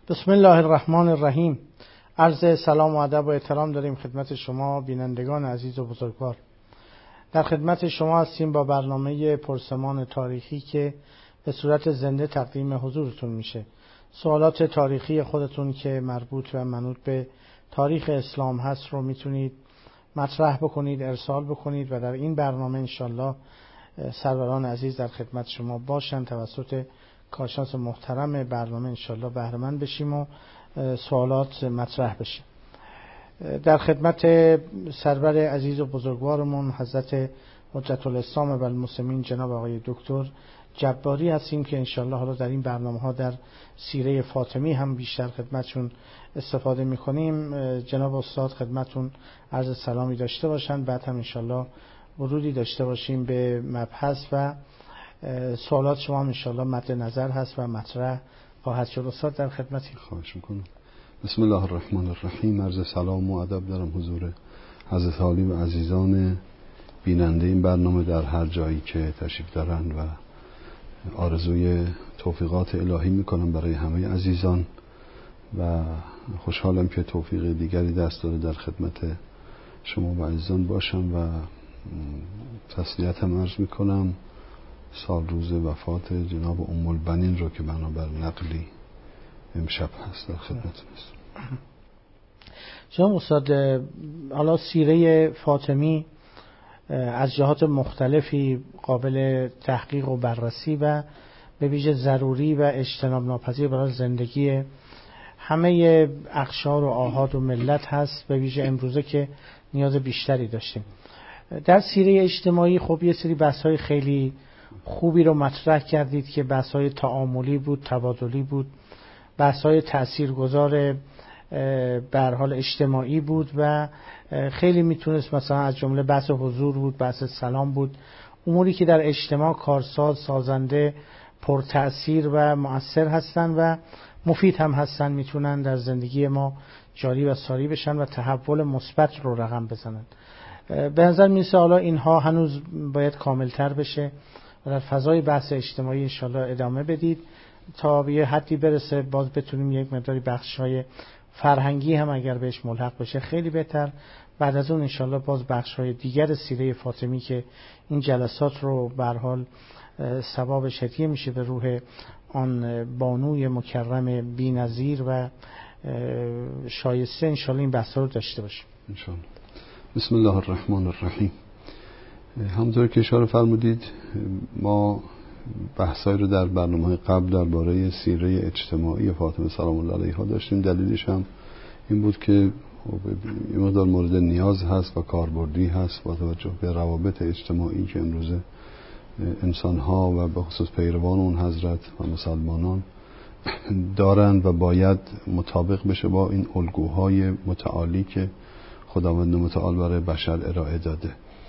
بسم الله الرحمن الرحیم. عرض سلام و ادب و احترام داریم خدمت شما بینندگان عزیز و بزرگوار. در خدمت شما هستیم با برنامه پرسمان تاریخی که به صورت زنده تقدیم حضورتون میشه. سوالات تاریخی خودتون که مربوط و منوط به تاریخ اسلام هست رو میتونید مطرح بکنید، ارسال بکنید و در این برنامه انشالله سروران عزیز در خدمت شما باشن. توسط کارشناس محترم برنامه انشالله بهره مند بشیم و سوالات مطرح بشه. در خدمت سرور عزیز و بزرگوارمون حضرت حجت الاسلام و المسلمین جناب آقای دکتر جباری هستیم که انشالله حالا در این برنامه ها در سیره فاطمی هم بیشتر خدمتشون استفاده میکنیم. جناب استاد خدمتون عرض سلامی داشته باشن، بعد هم انشالله ورودی داشته باشیم به مبحث و سوالات شما هم انشالله مد نظر هست و مطرح خواهد شد. استاد در خدمتی. خواهش میکنم. بسم الله الرحمن الرحیم. عرض سلام و ادب دارم حضور حضرت عالی و عزیزان بیننده این برنامه در هر جایی که تشریف دارن و آرزوی توفیقات الهی میکنم برای همه عزیزان و خوشحالم که توفیق دیگری دست داره در خدمت شما و عزیزان باشم و تسلیتم عرض میکنم سال روز وفات جناب ام البنین رو که بنابر نقلی امشب هست در خدمتتون است. جناب استاد، حالا سیره فاطمی از جهات مختلفی قابل تحقیق و بررسی و به ویژه ضروری و اجتناب ناپذیر برای زندگی همه اقشار و آحاد و ملت هست، به ویژه امروزه که نیاز بیشتری داشتیم. در سیره اجتماعی خب یه سری بحث‌های خیلی خوبی رو مطرح کردید که بحث‌های تعاملی بود، تبادلی بود، بحث‌های تاثیرگذار به هر حال اجتماعی بود و خیلی میتونست مثلا از جمله بحث حضور بود، بحث سلام بود، اموری که در اجتماع کارساز، سازنده، پرتأثیر و مؤثر هستن و مفید هم هستن، میتونن در زندگی ما جاری و ساری بشن و تحول مثبت رو رقم بزنن. به نظر میرسه حالا اینها هنوز باید کاملتر بشه و در فضای بحث اجتماعی انشالله ادامه بدید تا به یه حدی برسه باز بتونیم یک مقداری بخش‌های فرهنگی هم اگر بهش ملحق بشه خیلی بهتر. بعد از اون انشالله باز بخش‌های دیگر سیره فاطمی که این جلسات رو به هر حال ثوابش هدیه میشه به روح آن بانوی مکرم بی‌نظیر و شایسته، انشالله این بحثا رو داشته باشیم انشالله. بسم الله الرحمن الرحیم. همونطور که اشاره فرمودید ما بحثایی رو در برنامه‌های قبل درباره سیره اجتماعی فاطمه سلام الله علیها داشتیم. دلیلش هم این بود که یه مقدار مورد نیاز هست و کاربردی هست با توجه به روابط اجتماعی که امروزه انسان‌ها و به خصوص پیروان اون حضرت و مسلمانان دارند و باید مطابق بشه با این الگوهای متعالی که خداوند متعال برای بشر ارائه داده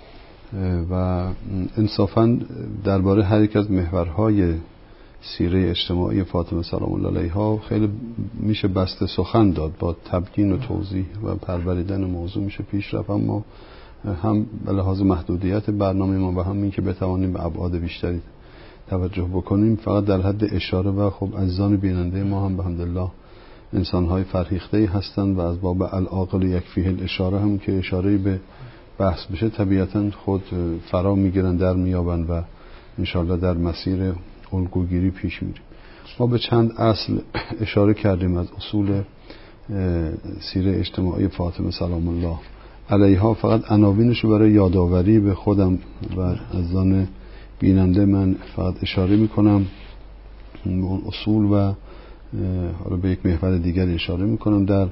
و انصافاً درباره هر یک از محورهای سیره اجتماعی فاطمه سلام الله علیها خیلی میشه بسته سخن داد، با تبیین و توضیح و پروریدن موضوع میشه پیش رفت، اما هم به لحاظ محدودیت برنامه ما و هم این که بتوانیم به ابعاد بیشتری توجه بکنیم فقط در حد اشاره و خب عزیزان بیننده ما هم بحمدالله انسان‌های فرهیخته‌ای هستند و از باب العاقل یکفیه الاشاره هم که اشاره به بحث بشه طبیعتاً خود فرا میگیرن، در میابن و انشاءالله در مسیر الگوگیری پیش میریم. ما به چند اصل اشاره کردیم از اصول سیره اجتماعی فاطمه سلام الله علیها. فقط عناوینش رو برای یادآوری به خودم و عزیزان بیننده من فقط اشاره میکنم اون اصول و حالا به یک محور دیگر اشاره میکنم. در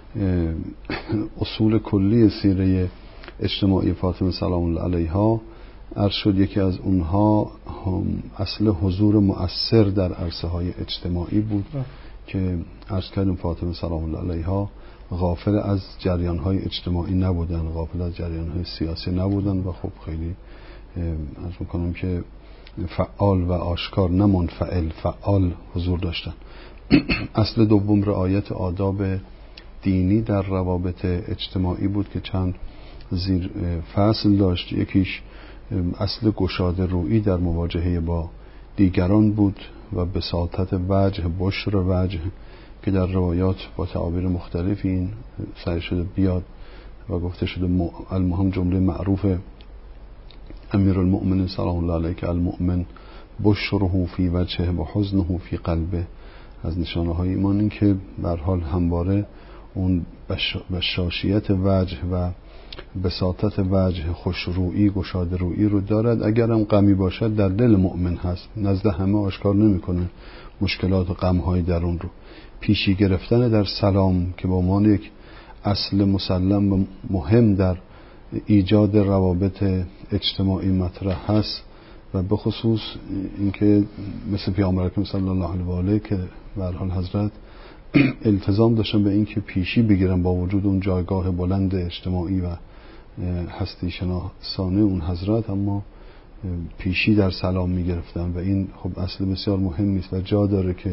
اصول کلی سیره اجتماعی فاطمه سلام الله علیها عرض شد یکی از اونها اصل حضور مؤثر در عرصه های اجتماعی بود که عرض کردیم فاطمه سلام الله علیها غافل از جریان های اجتماعی نبودن، غافل از جریان های سیاسی نبودن و خب خیلی عرض میکنم که فعال و آشکار نه منفعل، فعال حضور داشتن. اصل دوم رعایت آداب دینی در روابط اجتماعی بود که چند زیر فصل داشت. یکیش اصل گشاده رویی در مواجهه با دیگران بود و بساطت وجه، بشر وجه، که در روایات با تعابیر مختلفی این سعی شده بیاد و گفته شده المهم جمله معروف امیرالمؤمنین سلام الله علیه که المؤمن بشره فی وجهه و حزنه فی قلبه. از نشانه های ایمان این که به هر حال همواره اون بشاشیت وجه و بساطت وجه، خوشرویی، گشاده رویی رو دارد. اگرم غمی باشد در دل مؤمن هست، نزد همه آشکار نمیکنه مشکلات و غم‌های درون رو. پیشی گرفتن در سلام که به عنوان یک اصل مسلم و مهم در ایجاد روابط اجتماعی مطرح هست و به خصوص اینکه مثل پیامبر اکرم صلی الله علیه و آله که به هر حال حضرت التزام داشتن به اینکه پیشی بگیرن با وجود اون جایگاه بلند اجتماعی و هستی شناسانه اون حضرت، اما پیشی در سلام میگرفتن و این خب اصل بسیار مهمی است و جا داره که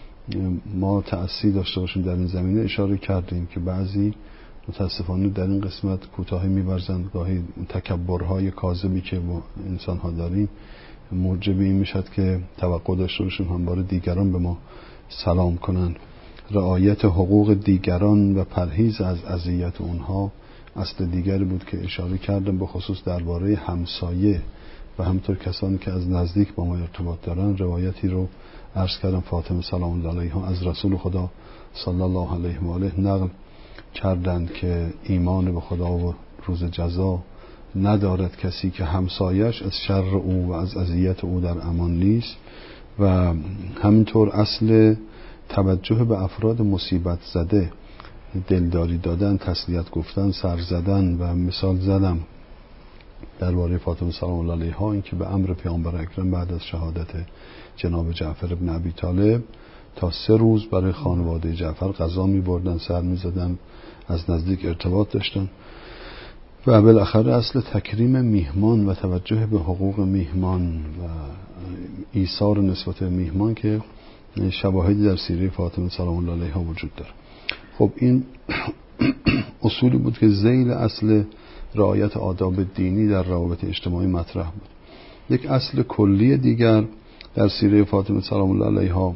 ما تأثیر داشته باشیم در این زمینه. اشاره کردیم که بعضی متاسفانه در این قسمت کوتاهی می‌ورزند، گاهی تکبرهای کاذبی که ما انسان‌ها داریم موجب این میشد که توقع داشته باشیم همواره دیگران به ما سلام کنند. رعایت حقوق دیگران و پرهیز از اذیت اونها اصل دیگری بود که اشاره کردم، به خصوص درباره همسایه و همطور کسانی که از نزدیک با ما ارتباط دارن. روایتی رو عرض کردم فاطمه سلام الله علیها از رسول خدا صلی الله علیه و آله نقل کردند که ایمان به خدا و روز جزا ندارد کسی که همسایش از شر او و از اذیت او در امان نیست. و همینطور اصل توجه به افراد مصیبت زده، دلداری دادن، تسلیت گفتن، سر زدن و مثال زدم درباره فاطمه سلام الله علیها این که به امر پیامبر اکرم بعد از شهادت جناب جعفر ابن ابی طالب تا 3 روز برای خانواده جعفر غذا می بردن، سر می زدن، از نزدیک ارتباط داشتن. و بالاخره اصل تکریم میهمان و توجه به حقوق میهمان و ایثار نسبت به میهمان که شواهدی در سیره فاطمه سلام الله علیها وجود داره. خب این اصولی بود که ذیل اصل رعایت آداب دینی در روابط اجتماعی مطرح بود. یک اصل کلی دیگر در سیره فاطمه سلام الله علیها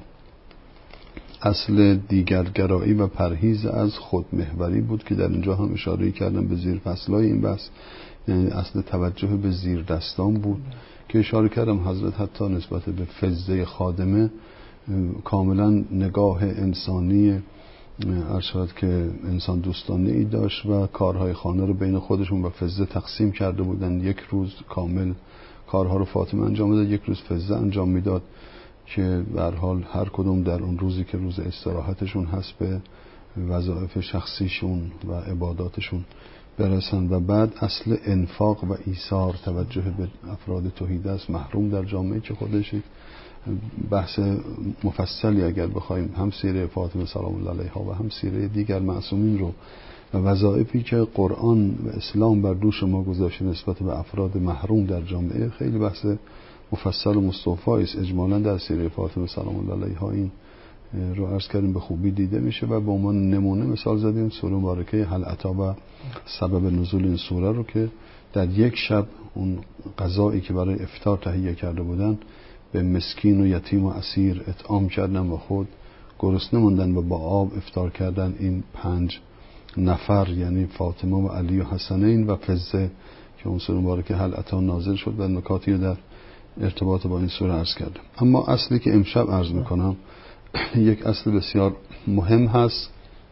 اصل دیگرگرایی و پرهیز از خودمحوری بود که در اینجا هم اشاره کردم به زیر فصلای این بحث، یعنی اصل توجه به زیر دستان بود که اشاره کردم حضرت حتی نسبت به فزه خادمه کاملا نگاه انسانی ارشاد که انسان دوستانه ای داشت و کارهای خانه رو بین خودشون و فزه تقسیم کرده بودن. یک روز کامل کارها رو فاطمه انجام میداد، یک روز فزه انجام میداد که به هر حال هر کدوم در اون روزی که روز استراحتشون هست به وظایف شخصیشون و عباداتشون برسن. و بعد اصل انفاق و ایثار، توجه به افراد توحیدست محروم در جامعه که خودش بحث مفصلی اگر بخوایم هم سیره فاطمه سلام الله علیها و هم سیره دیگر معصومین رو و وظایفی که قرآن و اسلام بر دوش ما گذاشته نسبت به افراد محروم در جامعه خیلی بحث مفصل و مستوفی است. اجمالا در سیره فاطمه سلام الله علیها این رو عرض کردیم به خوبی دیده میشه و به عنوان نمونه مثال زدیم سوره مبارکه هل اتی و سبب نزول این سوره رو که در یک شب اون غذایی که برای افطار تهیه کرده بودن به مسکین و یتیم و اسیر اطعام کردن و خود گرسنه موندن و با آب افطار کردن. این 5 نفر یعنی فاطمه و علی و حسنین و فزه که اون سوره مبارکه هل اتی نازل شد و نکاتی رو در ارتباط با این سوره عرض کردم. اما اصلی که امشب عرض میکنم یک اصل بسیار مهم هست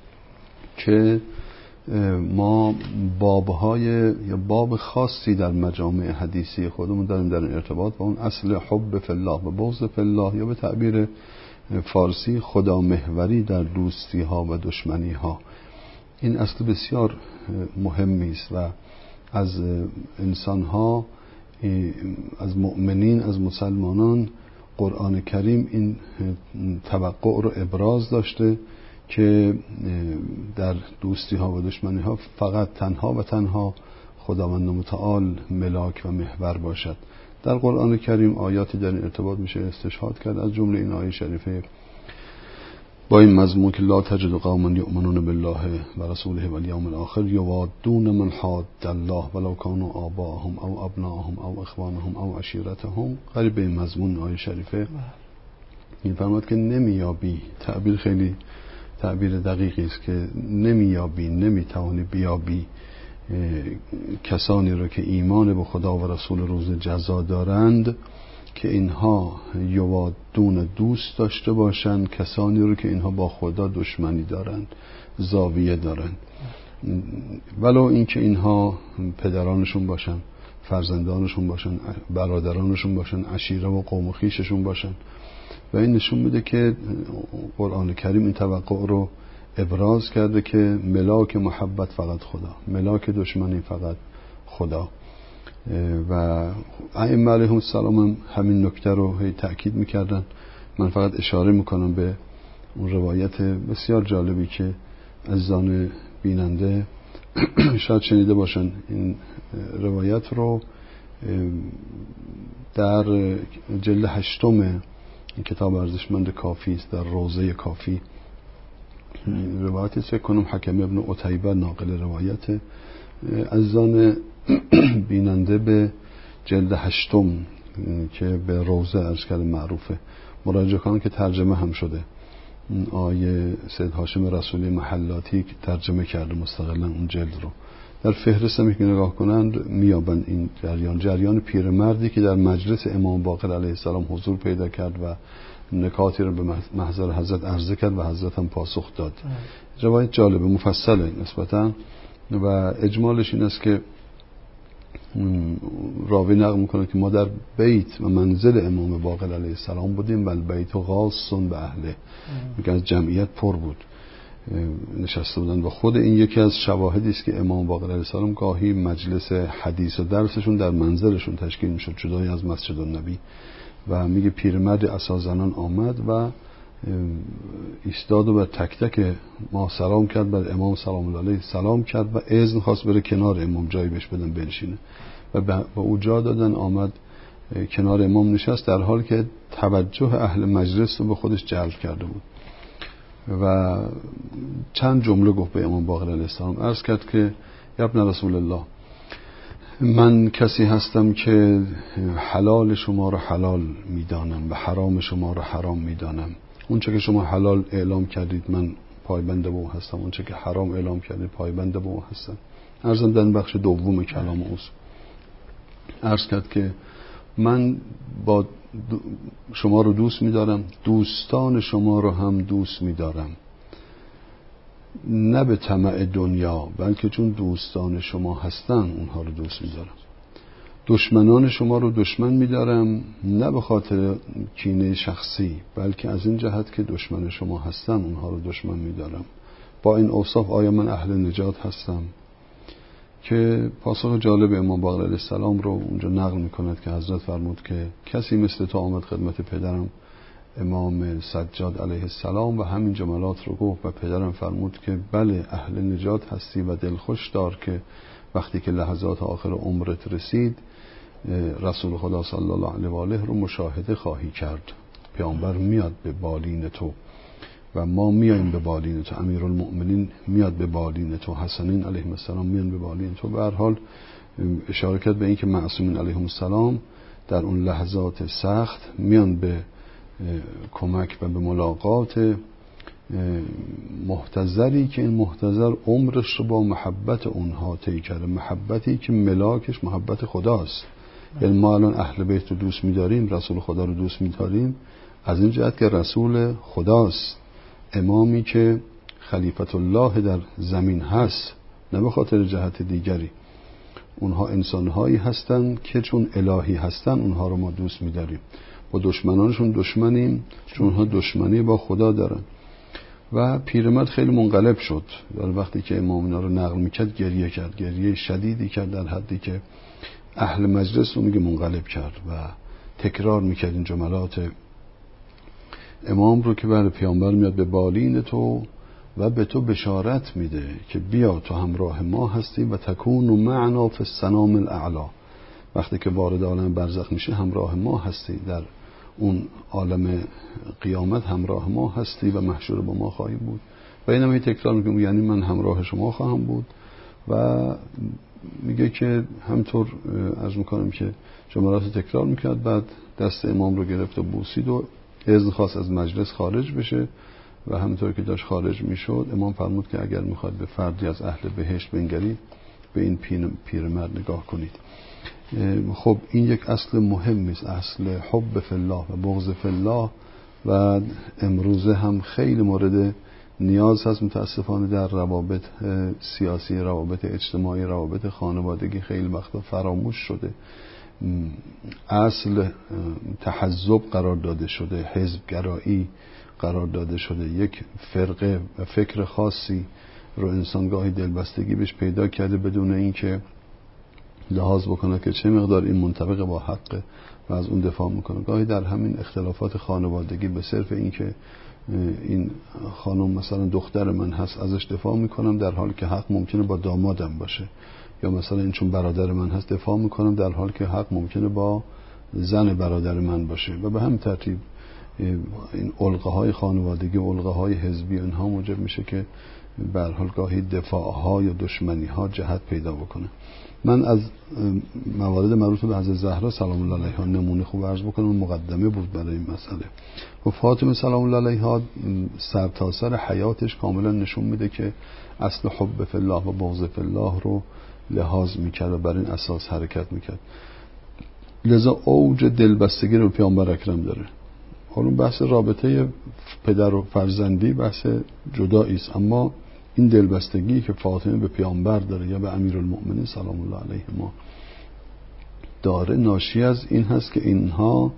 که ما بابهای یا باب خاصی در مجامع حدیثی خودمون داریم در این ارتباط با اون اصل حب فی الله و بغض فی الله یا به تعبیر فارسی خدا محوری در دوستی ها و دشمنی ها. این اصل بسیار مهمی است و از انسان ها، از مؤمنین، از مسلمانان قرآن کریم این توقع رو ابراز داشته که در دوستی ها و دشمنی ها فقط تنها و تنها خداوند متعال ملاک و محور باشد. در قرآن کریم آیاتی در این ارتباط میشه استشهاد کرد، از جمله این آیه شریفه با این مضمون که لا تجد قوما یؤمنون بالله و رسوله و الیوم الاخر یوادون من حاد الله ولو كانوا آباءهم او ابناءهم او اخوانهم او عشیرتهم. قریب به مضمون آیه شریفه این فرمود که نمیابی، تعبیر خیلی تعبیر دقیقی است که نمیتوانی بیابی کسانی رو که ایمان به خدا و رسول روز جزا دارند که اینها یوادون دوست داشته باشند کسانی رو که اینها با خدا دشمنی دارند، زاویه دارند، ولو اینکه اینها پدرانشون باشن، فرزندانشون باشن، برادرانشون باشن، عشیره و قوم و خویششون باشن. و این نشون میده که قرآن کریم این توقع رو ابراز کرده که ملاک محبت فقط خدا، ملاک دشمنی فقط خدا. و ائمه علیهم السلام هم همین نکته رو تأکید میکردن. من فقط اشاره میکنم به اون روایت بسیار جالبی که عزیزان بیننده شاید شنیده باشن. این روایت رو در جلد 8 این کتاب ارزشمند کافی است، در روضه کافی روایتی فکر کنم حکم ابن عتیبه ناقل روایت. عزیزان بیننده به جلد 8 که به روضه ارشکل معروفه مراجعه کنن که ترجمه هم شده. آیه سید هاشم رسولی محلاتی که ترجمه کرده مستقلا اون جلد رو، در فهرست هم که نگاه کنند میابن این جریان پیرمردی که در مجلس امام باقر علیه السلام حضور پیدا کرد و نکاتی رو به محضر حضرت عرضه کرد و حضرت هم پاسخ داد. روایت جالبه، مفصله نسبتا و اجمالش این است که راوی نقل میکنه که ما در بیت و منزل امام باقر علیه السلام بودیم و البیت غاص به اهله، میگه از جمعیت پر بود نشسته بودن و خود این یکی از شواهدی است که امام باقر علیه السلام گاهی مجلس حدیث و درسشون در منزلشون تشکیل میشد جدای از مسجد النبی. و میگه پیرمرد عصا زنان آمد و ایستاد و بر تک تک ما سلام کرد، بر امام سلام الله علیه سلام کرد و اذن خواست بره کنار امام جایی بهش بدن بنشینه و به او جا دادن. آمد کنار امام نشست در حالی که توجه اهل مجلس رو به خودش جلب کرده بود و چند جمله گفت به امام باقر علیه السلام. عرض کرد که یا ابن رسول الله، من کسی هستم که حلال شما را حلال میدانم و حرام شما را حرام میدانم. اون چه که شما حلال اعلام کردید من پایبند به او هستم، اون چه که حرام اعلام کردید پایبند به او هستم. عرضم در بخش دوم کلام اوست. عرض کرد که من با شما رو دوست می‌دارم، دوستان شما رو هم دوست می‌دارم، نه به طمع دنیا بلکه چون دوستان شما هستن اونها رو دوست می‌دارم. دشمنان شما رو دشمن می‌دارم نه به خاطر کینه شخصی بلکه از این جهت که دشمن شما هستن اونها رو دشمن می‌دارم. با این اوصاف آیا من اهل نجات هستم؟ که پاسخ جالب امام باقر علیه السلام رو اونجا نقل می‌کند که حضرت فرمود که کسی مثل تو آمد خدمت پدرم امام سجاد علیه السلام و همین جملات رو گفت و پدرم فرمود که بله اهل نجات هستی و دلخوش دار که وقتی که لحظات آخر عمرت رسید رسول خدا صلی الله علیه و آله رو مشاهده خواهی کرد. پیامبر میاد به بالین تو و ما میایم به بالین تو، امیرالمؤمنین میاد به بالین تو، حسنین علیهم السلام میان به بالین تو. به هر حال اشاره کرد به این که معصومین علیهم السلام در اون لحظات سخت میان به کمک و به ملاقات محتضری که این محتضر عمرش رو با محبت اونها طی کرده، محبتی که ملاکش محبت خداست. یعنی ما الان اهل بیت رو دوست می‌داریم، رسول خدا رو دوست می‌داریم از این جهت که رسول خداست، امامی که خلیفت الله در زمین هست، نه به خاطر جهت دیگری. اونها انسان‌هایی هستند که چون الهی هستن اونها رو ما دوست می‌داریم. با دشمنانشون دشمنیم چون اونها دشمنی با خدا دارن. و پیرمرد خیلی منقلب شد در وقتی که امام اینا رو نقل میکرد، گریه کرد، گریه شدیدی کرد در حدی که اهل مجلس رو میگه منقلب کرد و تکرار میکرد این جملات امام رو که بله پیامبر میاد به بالین تو و به تو بشارت میده که بیا تو همراه ما هستی و تکون معنا فی السنام الاعلی. وقتی که وارد عالم برزخ میشه همراه ما هستی، در اون عالم قیامت همراه ما هستی و محشور با ما خواهی بود. و اینم تکرار میگم یعنی من همراه شما خواهم بود. و میگه که همطور عرض میکنم که جملات تکرار میکرد، بعد دست امام رو گرفت و بوسید و اذن خواست از مجلس خارج بشه و همینطور که داشت خارج میشد امام فرمود که اگر میخواد به فردی از اهل بهشت بنگرید به این پیرمرد نگاه کنید. خب این یک اصل مهمی است، اصل حب فی الله و بغض فی الله، و امروزه هم خیلی مورد نیاز هست متاسفانه در روابط سیاسی، روابط اجتماعی، روابط خانوادگی خیلی وقتا فراموش شده. اصل تحزب قرار داده شده، حزبگرایی قرار داده شده، یک فرقه و فکر خاصی رو انسان گاهی دلبستگی بهش پیدا کرده بدون اینکه لحاظ بکنه که چه مقدار این منطبق با حقه و از اون دفاع میکنه. گاهی در همین اختلافات خانوادگی به صرف اینکه این خانم مثلا دختر من هست ازش دفاع میکنم در حالی که حق ممکنه با دامادم باشه، یا مثلا این چون برادر من هست دفاع میکنم در حالی که حق ممکنه با زن برادر من باشه، و به همین ترتیب این علقه های خانوادگی و علقه های حزبی اینها موجب میشه که به هر حال گاهی دفاع ها یا دشمنی ها جهت پیدا بکنه. من از موارد مربوط به حضرت زهرا سلام الله علیها نمونه خوب عرض بکنم، مقدمه بود برای این مسئله. و فاطمه سلام الله علیها سرتاسر حیاتش کاملا نشون میده که اصل حب فی الله و بغض فی الله رو لحاظ میکرد و بر این اساس حرکت میکرد. لذا اوج دلبستگی رو پیامبر اکرم داره. حالا بحث رابطه پدر و فرزندی بحث جدایی است، اما این دلبستگی که فاطمه به پیامبر داره یا به امیرالمؤمنین سلام الله علیه ما داره ناشی از این هست که اینها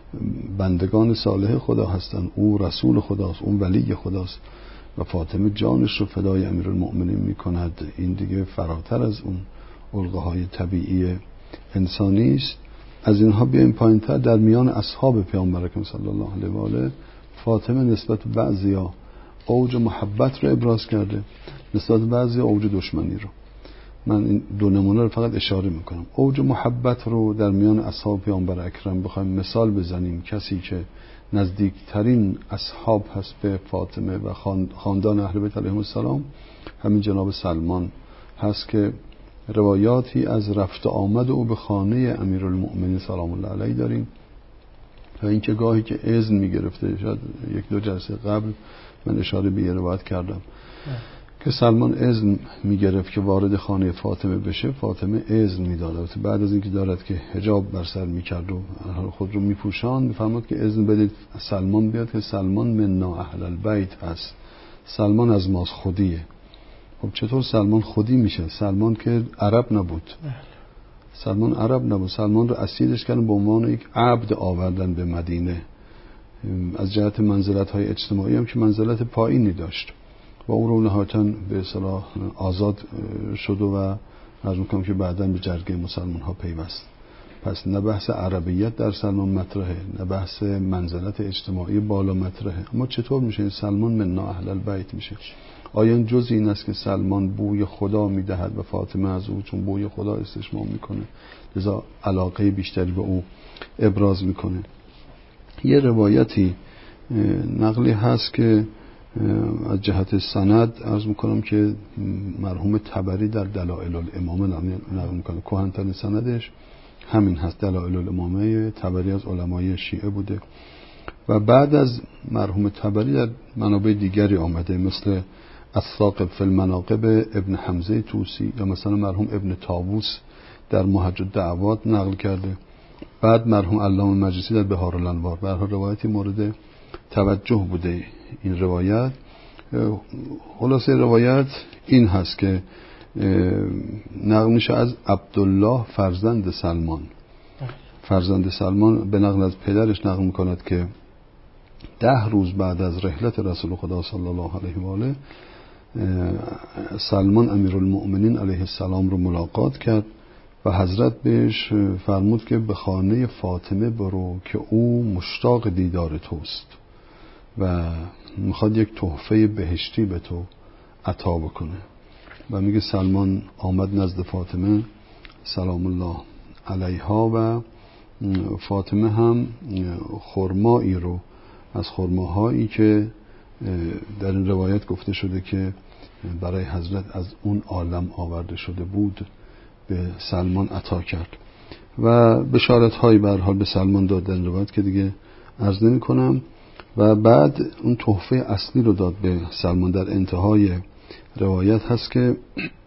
بندگان صالح خدا هستن، او رسول خداست، اون ولی خداست و فاطمه جانش رو فدای امیرالمؤمنین میکند. این دیگه فراتر از اون علقه های طبیعی انسانی است. از اینها بیایم پایین‌تر، در میان اصحاب پیامبر اکرم صلی الله علیه و آله فاطمه نسبت به بعضیا اوج محبت رو ابراز کرده، نسبت به بعضیا اوج دشمنی رو. من این دو نمونه رو فقط اشاره میکنم. اوج محبت رو در میان اصحاب پیامبر اکرم بخوایم مثال بزنیم، کسی که نزدیکترین اصحاب هست به فاطمه و خاندان اهل بیت علیهم السلام همین جناب سلمان هست که روایاتی از رفت آمد او به خانه امیرالمؤمنین سلام الله علیه داریم و اینکه گاهی که اذن میگرفته، شاید یک دو جلسه قبل من اشاره به روایت کردم که سلمان اذن میگرفت که وارد خانه فاطمه بشه، فاطمه اذن میداد. بعد از اینکه دارد که حجاب بر سر میکرد و خود رو میپوشاند میفرماد که اذن بدید سلمان بیاد که سلمان منا اهل البیت هست، سلمان از ماست، خودیه. خب چطور سلمان خودی میشه؟ سلمان که عرب نبود، سلمان عرب نبود، سلمان رو اسیرش کردن به عنوان یک عبد آوردن به مدینه. از جهت منزلت های اجتماعی هم که منزلت پایینی داشت و اون رو نهایتاً به اصطلاح آزاد شد و عرض میکنم که بعداً به جرگه مسلمان ها پیوست. پس نه بحث عربیت در سلمان مطرحه، نه بحث منزلت اجتماعی بالا مطرحه. اما چطور میشه این سلمان من اهل البیت میشه؟ آیا این جز این است که سلمان بوی خدا میدهد و فاطمه از او چون بوی خدا استشمام میکنه لذا علاقه بیشتری به او ابراز میکنه؟ یه روایتی نقلی هست که از جهت سند عرض میکنم که مرحوم طبری در دلائل الامامه نقل میکنه، کهن‌ترین سندش همین هست، دلائل الامامه طبری از علمای شیعه بوده و بعد از مرحوم طبری در منابع دیگری آمده مثل الثاقب فی المناقب ابن حمزه طوسی یا مثلا مرحوم ابن طاووس در محج الدعوات نقل کرده، بعد مرحوم علامه مجلسی در بهار الانوار. به هر حال روایتی مورد توجه بوده این روایت. خلاصه روایت این هست که نقل میشه از عبدالله فرزند سلمان. فرزند سلمان به نقل از پدرش نقل میکند که 10 روز بعد از رحلت رسول خدا صلی الله علیه و آله سلمان امیرالمؤمنین علیه السلام رو ملاقات کرد و حضرت بهش فرمود که به خانه فاطمه برو که او مشتاق دیدار توست و میخواد یک تحفه بهشتی به تو عطا بکنه. و میگه سلمان آمد نزد فاطمه سلام الله علیها و فاطمه هم خرمایی رو از خرماهایی که در این روایت گفته شده که برای حضرت از اون عالم آورده شده بود به سلمان عطا کرد و بشارت هایی به هر حال به سلمان داد در این روایت که دیگه عرض نمی کنم. و بعد اون تحفه اصلی رو داد به سلمان. در انتهای روایت هست که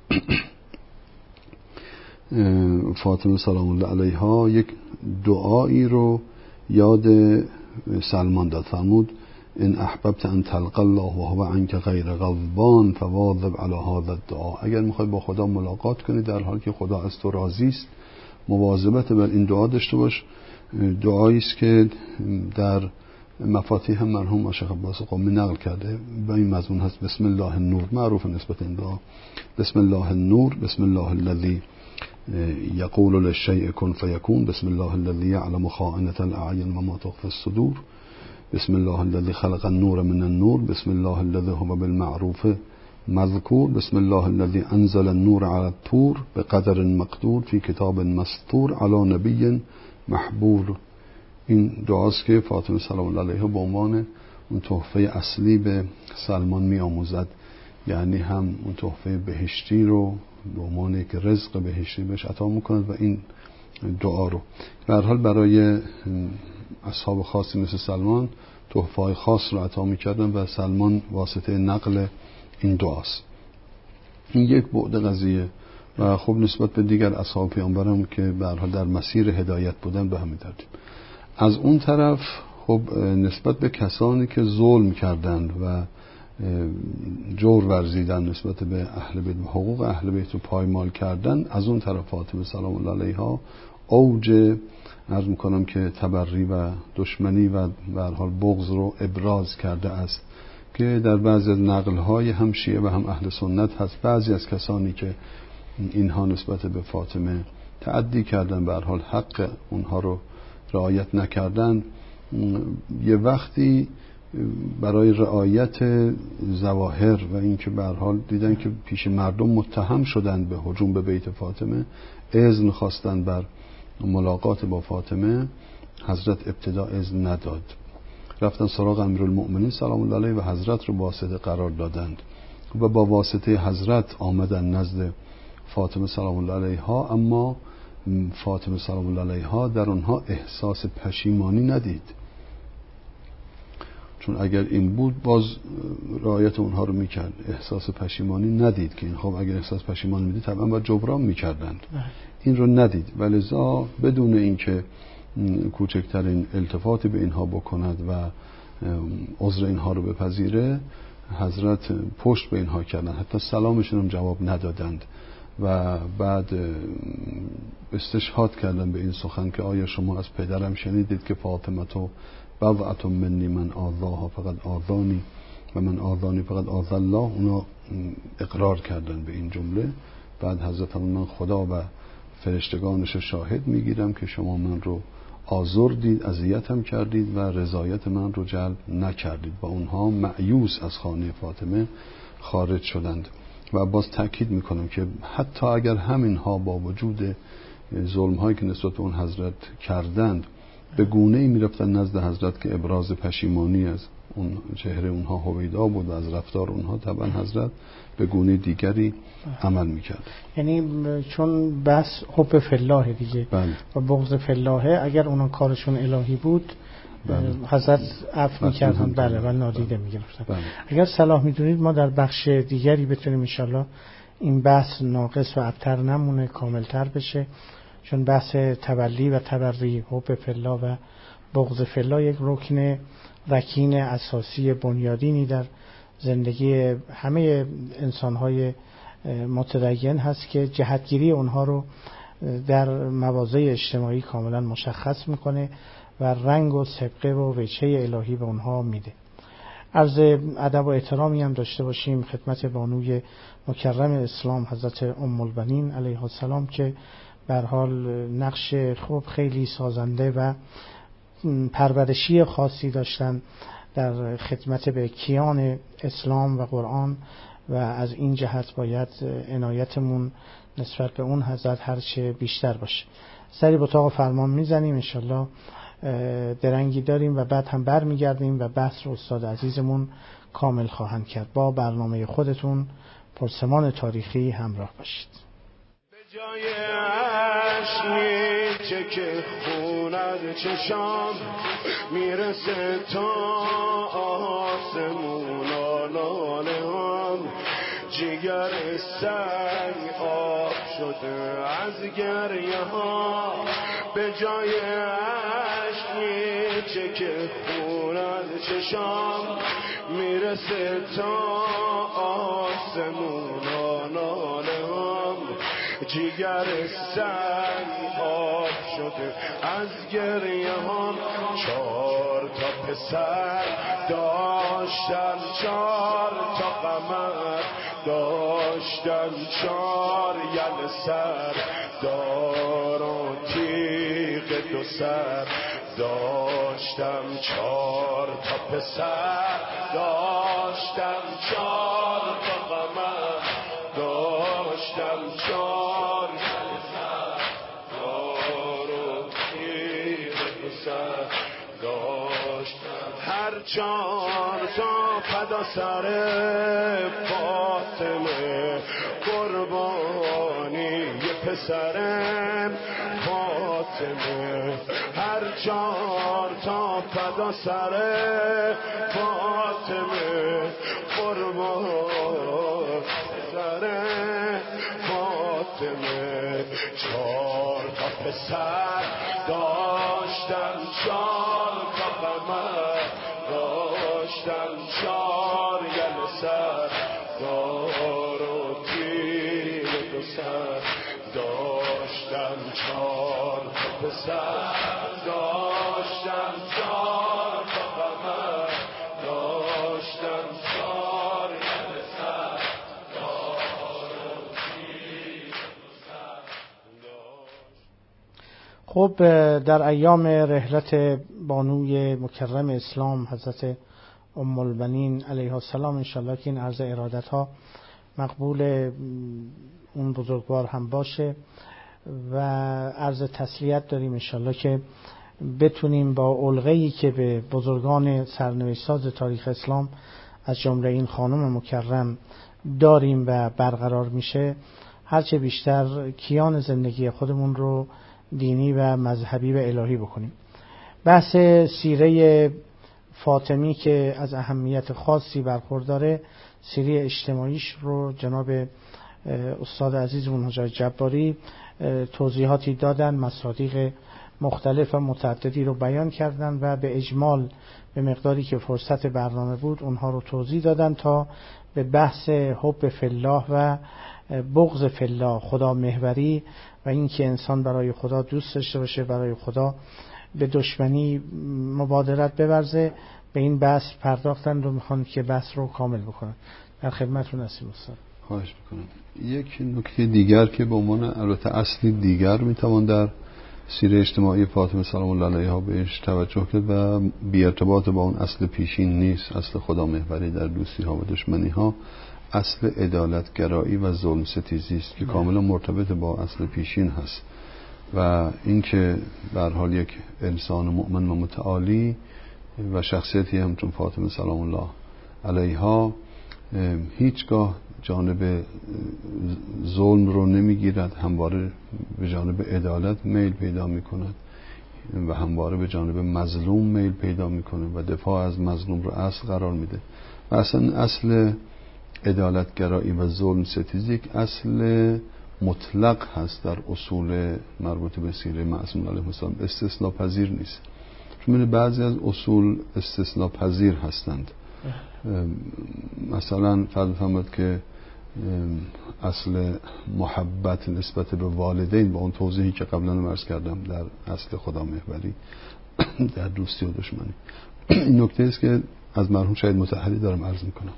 فاطمه سلام الله علیها یک دعایی رو یاد سلمان داد، فرمود ان احببت ان تلقى الله وهو عنك غیر غضبان فواظب علی هذا الدعاء. اگر میخوای با خدا ملاقات کنی در حالی که خدا از تو راضی است، مواظبت بر این دعا داشته باش. دعایی است که در مفاتیح مرحوم مشایخ عباس قمی نقل کرده و این مضمون هست: بسم الله النور، معروف نسبت این دعا. بسم الله النور، بسم الله الذی یقول للشیء کن فیکون، بسم الله الذی یعلم خائنة الاعین و ما تخفی الصدور، بسم الله الذي خلق النور من النور، بسم الله الذي هو بالمعروف مذکور، بسم الله الذي انزل النور على الطور بقدر مقدور في کتاب مسطور على نبی محبور. این دعاست که فاطمه سلام الله علیها به عنوان اون تحفه اصلی به سلمان می آموزد، یعنی هم اون تحفه بهشتی رو به عنوان یک رزق بهشتی بهش عطا میکند و این دعا رو. به هر حال برای اصحاب خاصی مثل سلمان تحفه‌های خاص رو عطا میکردن و سلمان واسطه نقل این دعاست. این یک بعد قضیه. و خب نسبت به دیگر اصحاب پیامبرم که به هر حال در مسیر هدایت بودن به همین ترتیب. از اون طرف خب نسبت به کسانی که ظلم کردند و جور ورزیدن نسبت به اهل بیت و حقوق اهل بیت رو پایمال کردن، از اون طرف فاطمه سلام الله علیها اوج عرض میکنم که تبری و دشمنی و به هر حال بغض رو ابراز کرده است که در بعضی از نقل‌های هم شیعه و هم اهل سنت هست. بعضی از کسانی که اینها نسبت به فاطمه تعدی کردن، به هر حال حق اونها رو رعایت نکردن، یه وقتی برای رعایت ظواهر و اینکه به هر حال دیدن که پیش مردم متهم شدن به هجوم به بیت فاطمه، اذن خواستن بر ملاقات با فاطمه، حضرت ابتدا اذن نداد. رفتن سراغ امیرالمؤمنین سلام الله علیه و حضرت رو واسطه قرار دادند و با واسطه حضرت آمدن نزد فاطمه سلام الله علیها. اما فاطمه سلام الله علیها در اونها احساس پشیمانی ندید، چون اگر این بود باز رعایت اونها رو میکرد. احساس پشیمانی ندید که این خب اگر احساس پشیمانی میدید طبعا باید جبران میکردند، این رو ندید. ولذا بدون اینکه کوچکترین التفاتی به اینها بکند و عذر اینها رو بپذیره، حضرت پشت به اینها کردن، حتی سلامشون هم جواب ندادند و بعد استشهاد کردن به این سخن که آیا شما از پدرم شنیدید که فاطمه تو بضعة منی من آذاها فقد آذانی و من آذانی فقد آذى الله. اونا اقرار کردن به این جمله. بعد حضرت من خدا و فرشتگانش شاهد میگیرم که شما من رو آزردید، اذیتم کردید و رضایت من رو جلب نکردید. و اونها مایوس از خانه فاطمه خارج شدند. و باز تأکید میکنم که حتی اگر همینها با وجود ظلم هایی که نسبت به اون حضرت کردند به گونه‌ای میرفتن نزد حضرت که ابراز پشیمانی از اون چهره اونها هویدا بود و از رفتار اونها، طبعا حضرت به گونه دیگری عمل میکرد. یعنی چون بس حب فلاح دیگه و بغض فلاحه، اگر اونا کارشون الهی بود حضرت عفو میکردن و نادیده میگرفتن. اگر صلاح میدونید ما در بخش دیگری بتونیم انشالله این بحث ناقص و ابتر نمونه، کاملتر بشه، چون بحث تبلی و تبری، حب فلا و بغض فلا یک رکن رکین اساسی بنیادینی در زندگی همه انسانهای متدین هست که جهتگیری اونها رو در مواضع اجتماعی کاملا مشخص میکنه و رنگ و سبقه و وجهه الهی به اونها میده. عرض ادب و احترامی هم داشته باشیم خدمت بانوی مکرم اسلام حضرت ام البنین علیها السلام که به هر حال نقش خوب خیلی سازنده و پرورشی خاصی داشتن در خدمت به کیان اسلام و قرآن و از این جهت باید عنایتمون نسبت به اون حضرت هرچه بیشتر باشه. سری به اتاق فرمان میزنیم، انشالله درنگی داریم و بعد هم بر میگردیم و بحث رو استاد عزیزمون کامل خواهند کرد. با برنامه خودتون پرسمان تاریخی همراه باشید. به جای عشقی که خوند چشام میرسه تا آسمونا لاله هم جگر سنگ آب شده از گریه ها به جای عشق میچه که خون از چشام میرسه تا آسمونا لاله هم جگر سنگ آب شده از گریه هم 4 تا پسر داشتن 4 تا قمر داشتن 4 یل سر دار و تیغ 2 سر داشتم 4 تا پسر داشتم 4 تا قمر داشتم 4 یل سر دار و تیغ 2 سر داشتم هر 4 تا فدا سر فاطمه قربانی پسرم فاطمه هر 4 تا فدا سر فاطمه قربان پسر فاطمه 4 تا پسر داشتن 4 تا قمر داشتن 4 یل سر دار و تیر 2 سر داشتن 4 تا پسر داشتن 4 تا قمر داشتن 4 یل سر دار و تیر 2 سر. خب در ایام رحلت بانوی مکرم اسلام حضرت ام البنین علیها السلام انشالله که این عرض ارادت ها مقبول اون بزرگوار هم باشه و عرض تسلیت داریم انشالله که بتونیم با علقه‌ای که به بزرگان سرنوشت ساز تاریخ اسلام از جمله این خانم مکرم داریم و برقرار میشه هرچه بیشتر کیان زندگی خودمون رو دینی و مذهبی و الهی بکنیم. بحث سیره فاطمی که از اهمیت خاصی برخورداره، سیره اجتماعیش رو جناب استاد عزیزمون حاجی جباری توضیحاتی دادن، مصادیق مختلف و متعددی رو بیان کردن و به اجمال به مقداری که فرصت برنامه بود اونها رو توضیح دادن تا به بحث حب فی الله و بغض فی الله، خدا محوری و این که انسان برای خدا دوست داشته باشه، برای خدا به دشمنی مبادرت بورزه، به این بحث پرداختن رو میخوان که بحث رو کامل بکنن. در خدمتتون هستیم استاد. خواهش میکنم. یک نکته دیگر که به عنوان البته اصلی دیگر میتوان در سیره اجتماعی فاطمه سلام الله علیها بهش توجه کرد و بی ارتباط با اون اصل پیشین نیست، اصل خدا محوری در دوستی ها و دشمنی ها، اصل عدالتگرایی و ظلم ستیزی است که کاملا مرتبط با اصل پیشین هست و اینکه به هر حال یک انسان مؤمن و متعالی و شخصیتی همچون فاطمه سلام الله علیها هیچگاه جانب ظلم رو نمیگیرد، همواره به جانب عدالت میل پیدا میکند و همواره به جانب مظلوم میل پیدا میکنه و دفاع از مظلوم رو اصل قرار میده و اصلا اصل عدالتگرایی و ظلم ستیزی یک اصل مطلق هست در اصول مربوط به سیره معصوم علیه السلام، استثناء پذیر نیست. چون بعضی از اصول استثناء پذیر هستند. مثلا فرض فرمایید که اصل محبت نسبت به والدین با اون توضیحی که قبلا عرض کردم در اصل خدا محوری در دوستی و دشمنی، این نکته است که از مرحوم شهید مطهری دارم عرض میکنم.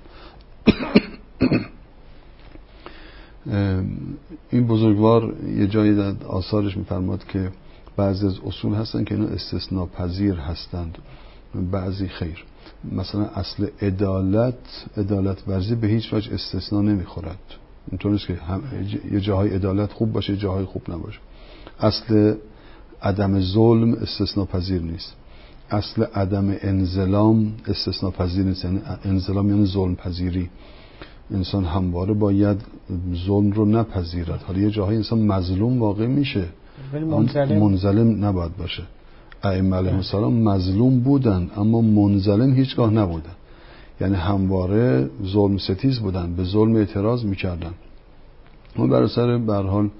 این بزرگوار یه جایی در آثارش میفرماد که بعضی از اصول هستن که اینا استثناء پذیر هستند، بعضی خیر. مثلا اصل عدالت ورزی به هیچ وجه استثناء نمیخورد. اینطور نیست که یه جاهای عدالت خوب باشه جاهای خوب نباشه. اصل عدم ظلم استثناء پذیر نیست. اصل عدم انظلام استثناء پذیر نیست. یعنی انظلام یعنی ظلم پذیری. انسان همواره باید ظلم رو نپذیرد. حالا یه جاهای انسان مظلوم واقع میشه ولی منظلم نباید باشه. ائمه علیهم السلام مظلوم بودن اما منظلم هیچگاه نبودن. یعنی همواره ظلم ستیز بودن، به ظلم اعتراض میکردن. اون بر سر به هر حال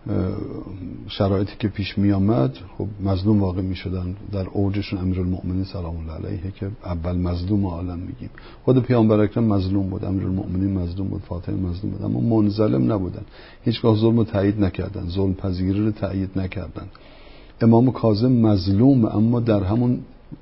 شرایطی که پیش می آمد خب مظلوم واقع می شدن. در اوجشون امیرالمؤمنین سلام الله علیه که اول مظلوم عالم میگیم، خود پیامبر اکرم مظلوم بود، امیرالمؤمنین مظلوم بود، فاطمه مظلوم بود، اما منظلم نبودن، هیچگاه ظلم رو تایید نکردن، ظلم پذیری رو تایید نکردن. امام کاظم مظلوم، اما در همون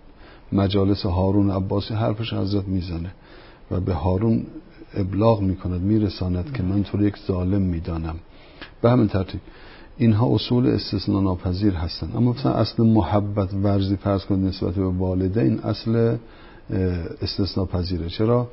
مجالس هارون عباسی حرفش حضرت میزنه و به هارون ابلاغ میکند، میرساند که من تو رو یک ظالم میدانم. به همین ترتیب اینها اصول استثناء ناپذیر هستند. اما مثلا اصل محبت ورزی فرض کنید نسبت به والدین اصل استثناء پذیره. چرا؟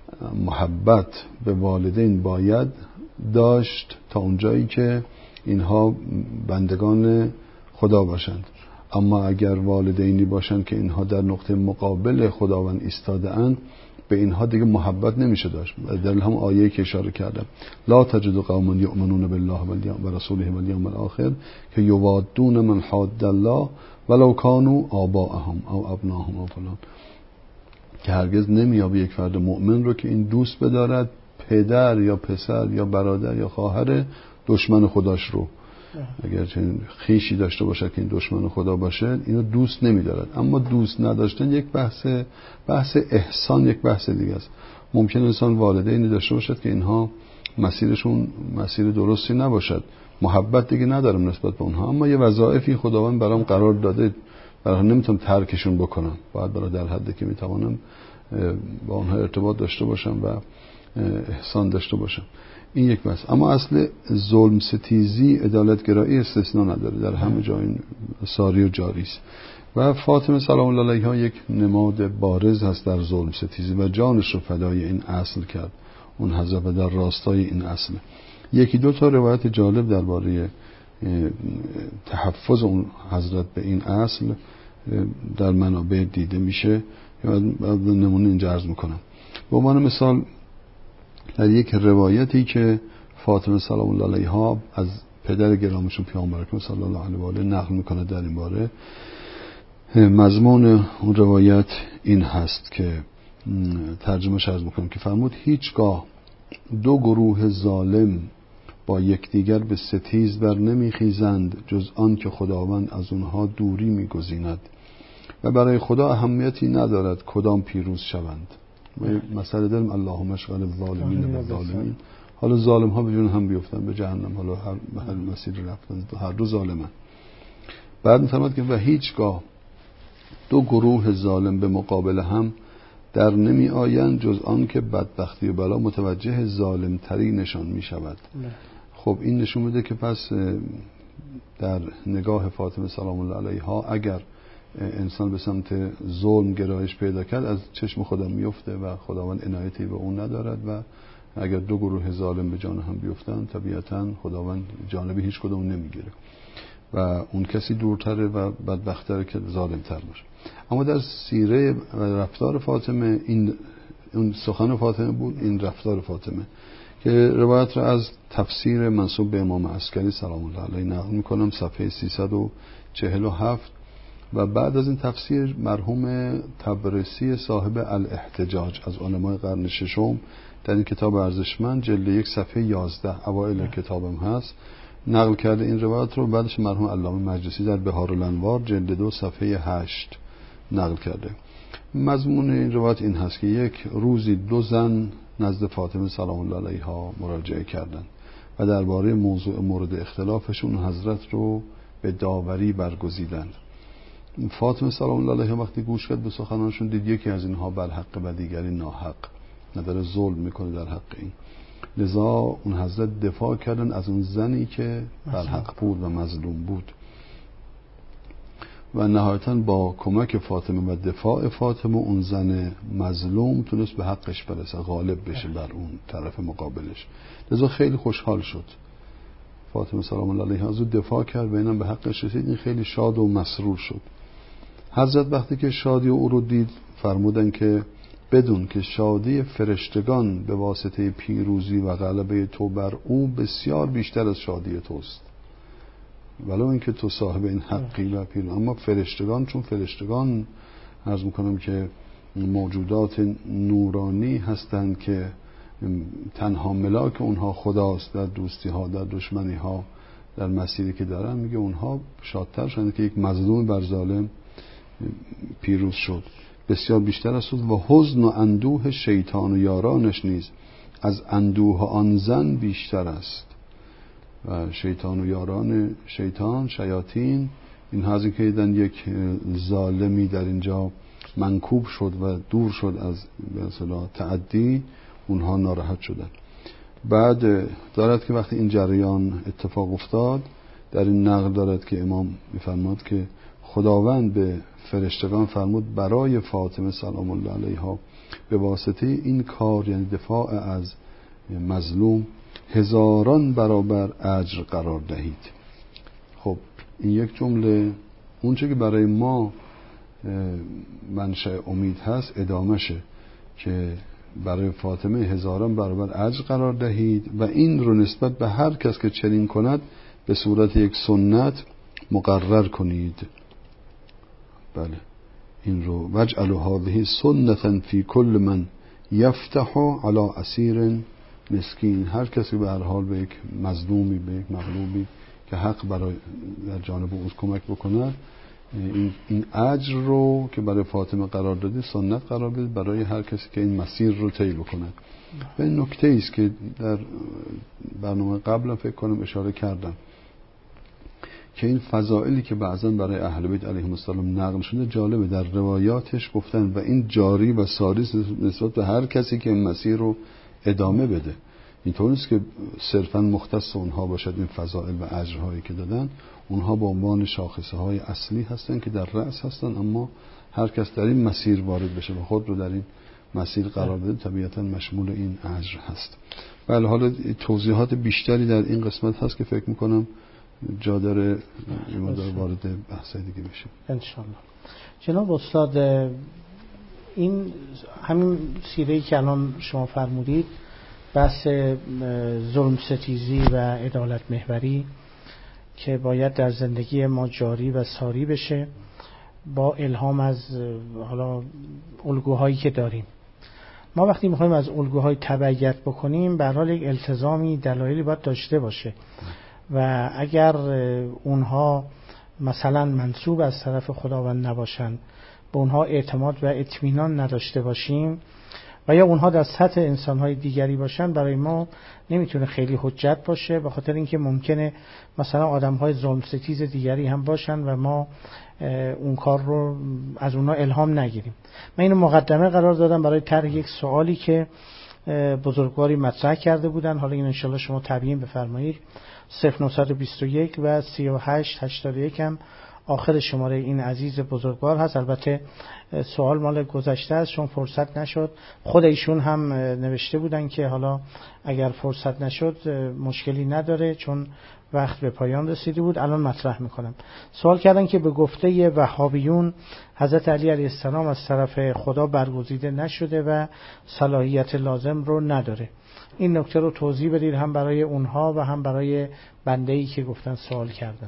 محبت به والدین باید داشت تا اونجایی که اینها بندگان خدا باشند. اما اگر والدینی باشند که اینها در نقطه مقابل خداوند ایستاده اند، به اینها دیگه محبت نمیشه داشت. در هم آیه‌ای که اشاره کردم، لا تجد قوما یؤمنون بالله و رسوله والیوم الاخر که یوادون من حاد الله ولو كانوا آباءهم او ابناءهم او فلان، که هرگز نمیابه یک فرد مؤمن رو که این دوست بدارد پدر یا پسر یا برادر یا خواهر دشمن خداش رو. اگر چنین خیشی داشته باشه که این دشمن خدا باشه، اینو دوست نمی‌دارد. اما دوست نداشتن یک بحث احسان، یک بحث دیگه است. ممکن انسان والدینی داشته باشد که اینها مسیرشون مسیر درستی نباشد، محبت دیگه ندارم نسبت به اونها، اما یه وظایفی خداوند برام قرار داده، برای نمیتونم ترکشون بکنم، باید برای در حدی که میتوانم با اونها ارتباط داشته باشم و احسان داشته باشم. این یک بحث. اما اصل ظلم ستیزی، عدالتگرایی استثناء نداره، در همه جا این ساری و جاری است. و فاطمه سلام الله علیها یک نماد بارز هست در ظلم ستیزی و جانش رو فدای این اصل کرد اون حضرت و در راستای این اصل. یکی دو تا روایت جالب درباره تحفظ اون حضرت به این اصل در منابع دیده میشه. نمونه اینجا عرض میکنم. به عنوان مثال در یک روایتی که فاطمه سلام الله علیها از پدر گرامشون پیامبر اکرم صلی الله علیه و آله نقل میکنه در این باره، مضمون اون روایت این هست که ترجمهش عرض میکنم که فرمود هیچگاه دو گروه ظالم با یکدیگر به ستیز بر نمیخیزند جز آن که خداوند از اونها دوری میگزیند و برای خدا اهمیتی ندارد کدام پیروز شوند. مسئله داریم اللهم اشغل الظالمین بالظالمین، حالا ظالم ها به جون هم بیفتن به جهنم، حالا هر مسیر رفتن، هر دو ظالمن. بعد میفرماد که و هیچگاه دو گروه ظالم به مقابل هم در نمی آیند جز آن که بدبختی و بلا متوجه ظالم تری نشان می شود. خب این نشون میده که پس در نگاه فاطمه سلام الله علیها اگر انسان به سمت ظلم گرایش پیدا کرد، از چشم خدا میفته و خداوند عنایتی به اون ندارد و اگر دو گروه ظالم به جان هم بیفتن طبیعتا خداوند جانب هیچ کدوم نمیگیره و اون کسی دورتره و بدبختره که ظالمتر باشه. اما در سیره و رفتار فاطمه اون سخن فاطمه بود، این رفتار فاطمه که روایت را از تفسیر منسوب به امام عسکری سلام الله علیه نقل میکنم، صفحه 347. و بعد از این تفسیر مرحوم طبرسی صاحب الاحتجاج از علمای قرن ششم در این کتاب ارزشمند جلد 1 صفحه 11 اوایل کتابم هست نقل کرده این روایت رو. بعدش مرحوم علامه مجلسی در بهار الانوار جلد 2 صفحه 8 نقل کرده. مضمون این روایت این هست که یک روزی دو زن نزد فاطمه سلام الله علیها مراجعه کردند و درباره موضوع مورد اختلافشون حضرت رو به داوری برگزیدند. فاطمه سلام الله علیها وقتی گوش کرد به سخنانشون دید یکی از اینها بر حق و دیگری ناحق، نداره ظلم میکنه در حق این، لذا اون حضرت دفاع کردن از اون زنی که بر حق بود و مظلوم بود و نهایتاً با کمک فاطمه و دفاع فاطمه اون زن مظلوم تونست به حقش برسه، غالب بشه بر اون طرف مقابلش. لذا خیلی خوشحال شد فاطمه سلام الله علیها، از اون دفاع کرد و اینم به حقش رسید. این خیلی شاد و مسرور شد. حضرت وقتی که شادی او رو دید فرمودن که بدون که شادی فرشتگان به واسطه پیروزی و غلبه تو بر او بسیار بیشتر از شادی توست، ولو اینکه تو صاحب این حقی و پیروزی، اما فرشتگان چون فرشتگان عرض میکنم که موجودات نورانی هستند که تنها ملاک اونها خداست در دوستی ها، در دشمنی ها، در مسیری که دارن. میگه اونها شادتر شدند که یک مظلوم بر ظالم پیروز شد. بسیار بیشتر است و حزن و اندوه شیطان و یارانش نیز از اندوه آن زن بیشتر است. و شیطان و یاران شیطان، شیاطین، این هزی که دیدن یک ظالمی در اینجا منکوب شد و دور شد از به اصطلاح تعدی، اونها ناراحت شدن. بعد دارد که وقتی این جریان اتفاق افتاد، در این نقل دارد که امام میفرماد که خداوند به فرشتگان فرمود برای فاطمه سلام الله علیها به واسطه این کار، یعنی دفاع از مظلوم، 1000 برابر اجر قرار دهید. خب این یک جمله اون چه که برای ما منشأ امید هست ادامشه که برای فاطمه 1000 برابر اجر قرار دهید و این رو نسبت به هر کس که چنین کند به صورت یک سنت مقرر کنید. بله، این رو وجعلوا هذه سنتا فی کل من یفتح علی اسیر مسکین. هر کسی به هر حال به یک مظلومی، به یک مغلوبی که حق برای در جانب او کمک بکند، این اجر رو که برای فاطمه قرار دادی سنت قرار بدید برای هر کسی که این مسیر رو طی بکند. و این نکته است که در برنامه قبلا فکر کنم اشاره کردم که این فضائلی که بعضا برای اهل بیت علیهم السلام نقل شده جالبه، در روایاتش گفتن و این جاری و ساری نسبت به هر کسی که این مسیر رو ادامه بده. اینطور نیست که صرفا مختص اونها باشد این فضائل و اجرهایی که دادن. اونها به عنوان شاخصه های اصلی هستن که در رأس هستن، اما هر کس در این مسیر وارد بشه و خود رو در این مسیر قرار بده طبیعتا مشمول این اجر هست. بله، حالا توضیحات بیشتری در این قسمت هست که فکر میکنم جا داره وارد بحث دیگه بشیم انشاءالله. جناب استاد، این همین سیره‌ای که الان شما فرمودید، بحث ظلم ستیزی و عدالت محوری که باید در زندگی ما جاری و ساری بشه با الهام از حالا الگوهایی که داریم. ما وقتی میخوایم از الگوهای تبعیت بکنیم، به هر حال یک التزامی، دلایلی باید داشته باشه و اگر اونها مثلا منسوب از طرف خداوند نباشن، به اونها اعتماد و اطمینان نداشته باشیم و یا اونها در سطح انسانهای دیگری باشن، برای ما نمیتونه خیلی حجت باشه، به خاطر اینکه ممکنه مثلا آدمهای ظلم ستیز دیگری هم باشن و ما اون کار رو از اونها الهام نگیریم. من اینو مقدمه قرار دادم برای طرح یک سوالی که بزرگواری مطرح کرده بودن. حالا این انشالله شما تبیین بفرمایید. 0921 و 3881 هم آخر شماره این عزیز بزرگوار هست. البته سوال مال گذشته است چون فرصت نشد. خود ایشون هم نوشته بودن که حالا اگر فرصت نشد مشکلی نداره چون وقت به پایان رسیده بود. الان مطرح میکنم. سوال کردن که به گفته وهابیون حضرت علی علیه السلام از طرف خدا برگزیده نشده و صلاحیت لازم رو نداره. این نکته رو توضیح بدید، هم برای اونها و هم برای بنده‌ای که گفتن سوال کردن.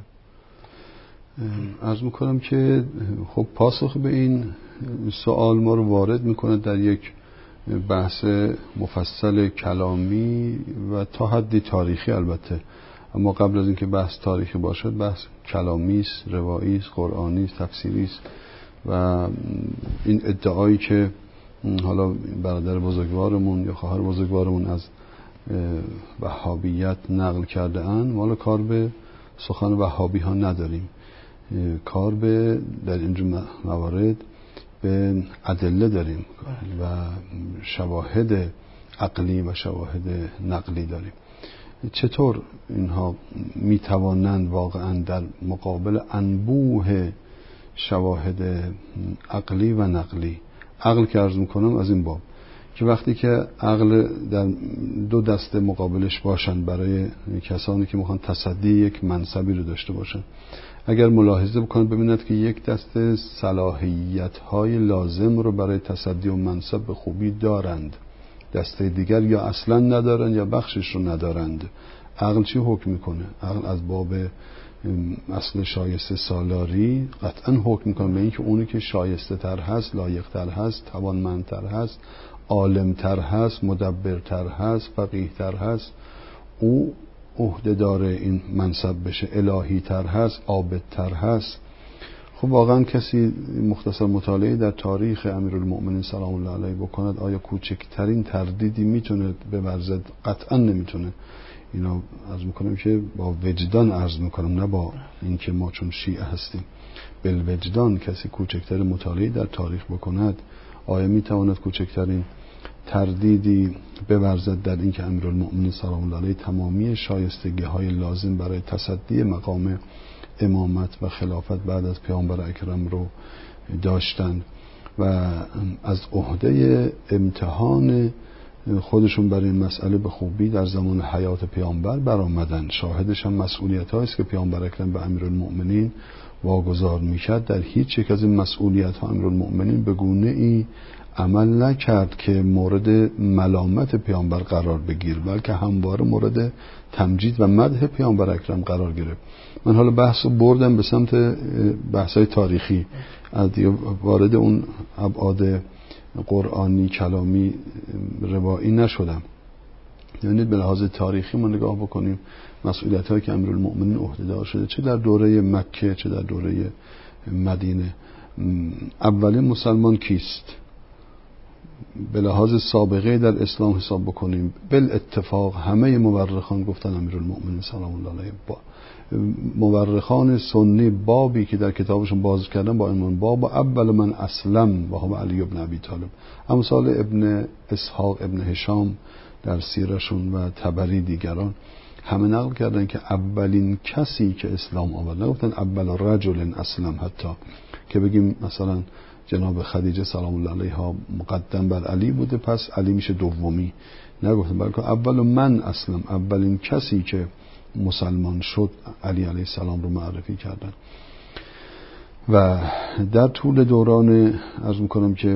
عرض میکنم که خب پاسخ به این سوال ما رو وارد میکنه در یک بحث مفصل کلامی و تا حدی تاریخی البته، اما قبل از اینکه بحث تاریخی باشد بحث کلامی است، روایی است، قرآنی است، تفسیری است. و این ادعایی که حالا برادر بزرگوارمون یا خواهر بزرگوارمون از وهابیت نقل کرده اند، ما کار به سخن وهابی ها نداریم، کار به در اینجور موارد به ادله داریم و شواهد عقلی و شواهد نقلی داریم. چطور اینها میتوانند واقعا در مقابل انبوه شواهد عقلی و نقلی، عقل که عرض میکنم از این باب که وقتی که عقل در دو دسته مقابلش باشن برای کسانی که میخوان تصدی یک منصبی رو داشته باشن، اگر ملاحظه بکنید ببینید که یک دسته صلاحیت‌های لازم رو برای تصدی و منصب به خوبی دارند، دسته دیگر یا اصلا ندارند یا بخشش رو ندارند. عقل چی حکم میکنه؟ عقل از باب اصل شایسته سالاری قطعا حکم میکنه به این که اونی که شایسته تر هست، لایق تر هست، توانمندتر هست، عالم تر هست، مدبر تر هست، فقیه تر هست، او عهده‌دار این منصب بشه، الهی تر هست، عابد تر هست. خب واقعا کسی مختصر مطالعه در تاریخ امیرالمؤمنین سلام الله علیه بکند آیا کوچکترین تردیدی میتونه بورزد؟ قطعا نمیتونه. اینا عرض میکنم که با وجدان عرض میکنم، نه با اینکه ما چون شیعه هستیم. بالوجدان کسی کوچکترین مطالعه در تاریخ بکند آیا میتواند کوچکترین تردیدی بورزد در اینکه امیرالمؤمنین سلام الله علیه تمامی شایستگی‌های لازم برای تصدی مقام امامت و خلافت بعد از پیامبر اکرم رو داشتن و از عهده امتحان خودشون برای این مسئله به خوبی در زمان حیات پیامبر برآمدن. شاهدش هم مسئولیت‌هایی است که پیامبر اکرم به امیرالمؤمنین واگذار می‌کرد. در هیچ یک از این مسئولیت‌ها امیرالمؤمنین به گونه‌ای عمل نکرد که مورد ملامت پیامبر قرار بگیر، بلکه همواره مورد تمجید و مدح پیامبر اکرم قرار گرفت. من حالا بحث رو بردم به سمت بحث‌های تاریخی، وارد اون ابعاد قرآنی کلامی روایی نشدم. یعنی به لحاظ تاریخی ما نگاه بکنیم مسئولیت‌هایی که امیرالمؤمنین عهده‌دار شده، چه در دوره مکه چه در دوره مدینه. اولین مسلمان کیست؟ به لحاظ سابقه در اسلام حساب بکنیم بالاتفاق همه مورخان گفتن امیرالمؤمنین سلام الله علیه. مورخان سنی بابی که در کتابشون باز کردن با عنوان باب اول من اسلم و هو علی ابن ابی طالب، امثال ابن اسحاق، ابن هشام در سیرشون و طبری دیگران همه نقل کردن که اولین کسی که اسلام آورد، نگفتن اول رجل اسلم حتی که بگیم مثلا جناب خدیجه سلام الله علیها مقدم بر علی بوده پس علی میشه دومی، نگفتن، بلکه اول من اسلم، اولین کسی که مسلمان شد علی علیه السلام رو معرفی کردن. و در طول دوران عرض میکنم که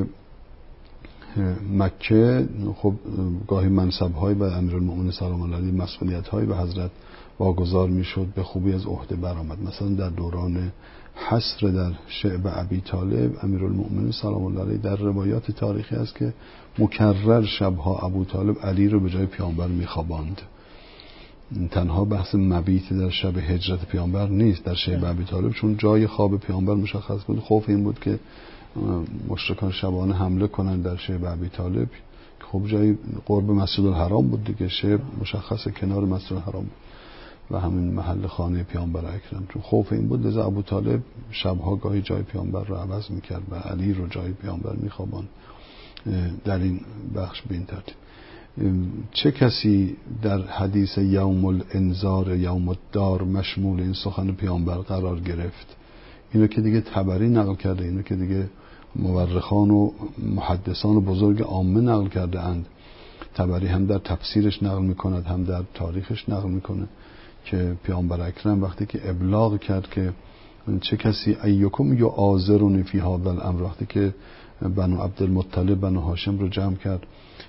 مکه خب گاهی منصب‌های به امیرالمؤمنین سلام الله علیه، مسئولیت‌های به حضرت واگذار میشد، به خوبی از عهده برآمد. مثلا در دوران حصر در شعب ابی طالب امیرالمؤمنین سلام الله علیه در روایات تاریخی است که مکرر شبها ابو طالب علی رو به جای پیامبر میخواباند. تنها بحث مبیت در شب هجرت پیامبر نیست، در شب ابی طالب چون جای خواب پیامبر مشخص بود، خوف این بود که مشرکان شبانه حمله کنند در شب ابی طالب. خب جای قرب مسجد الحرام بود دیگه، شب مشخص کنار مسجد الحرام بود و همین محل خانه پیامبر اکرم. چون خوف این بود لذا ابو طالب شبها گاهی جای پیامبر رو عوض میکرد و علی رو جای پیامبر میخواباند. در این بخش به این ترتیب چه کسی در حدیث یوم الانذار یوم الدار مشمول این سخن پیامبر قرار گرفت؟ اینو که دیگه طبری نقل کرده، اینو که دیگه مورخان و محدثان و بزرگ عامه نقل کرده اند. طبری هم در تفسیرش نقل میکند هم در تاریخش نقل میکنه که پیامبر اکرم وقتی که ابلاغ کرد که چه کسی ایکم یا آذرون فی هذا الامر، وقتی که بنو عبدالمطلب بنو هاشم رو جمع کرد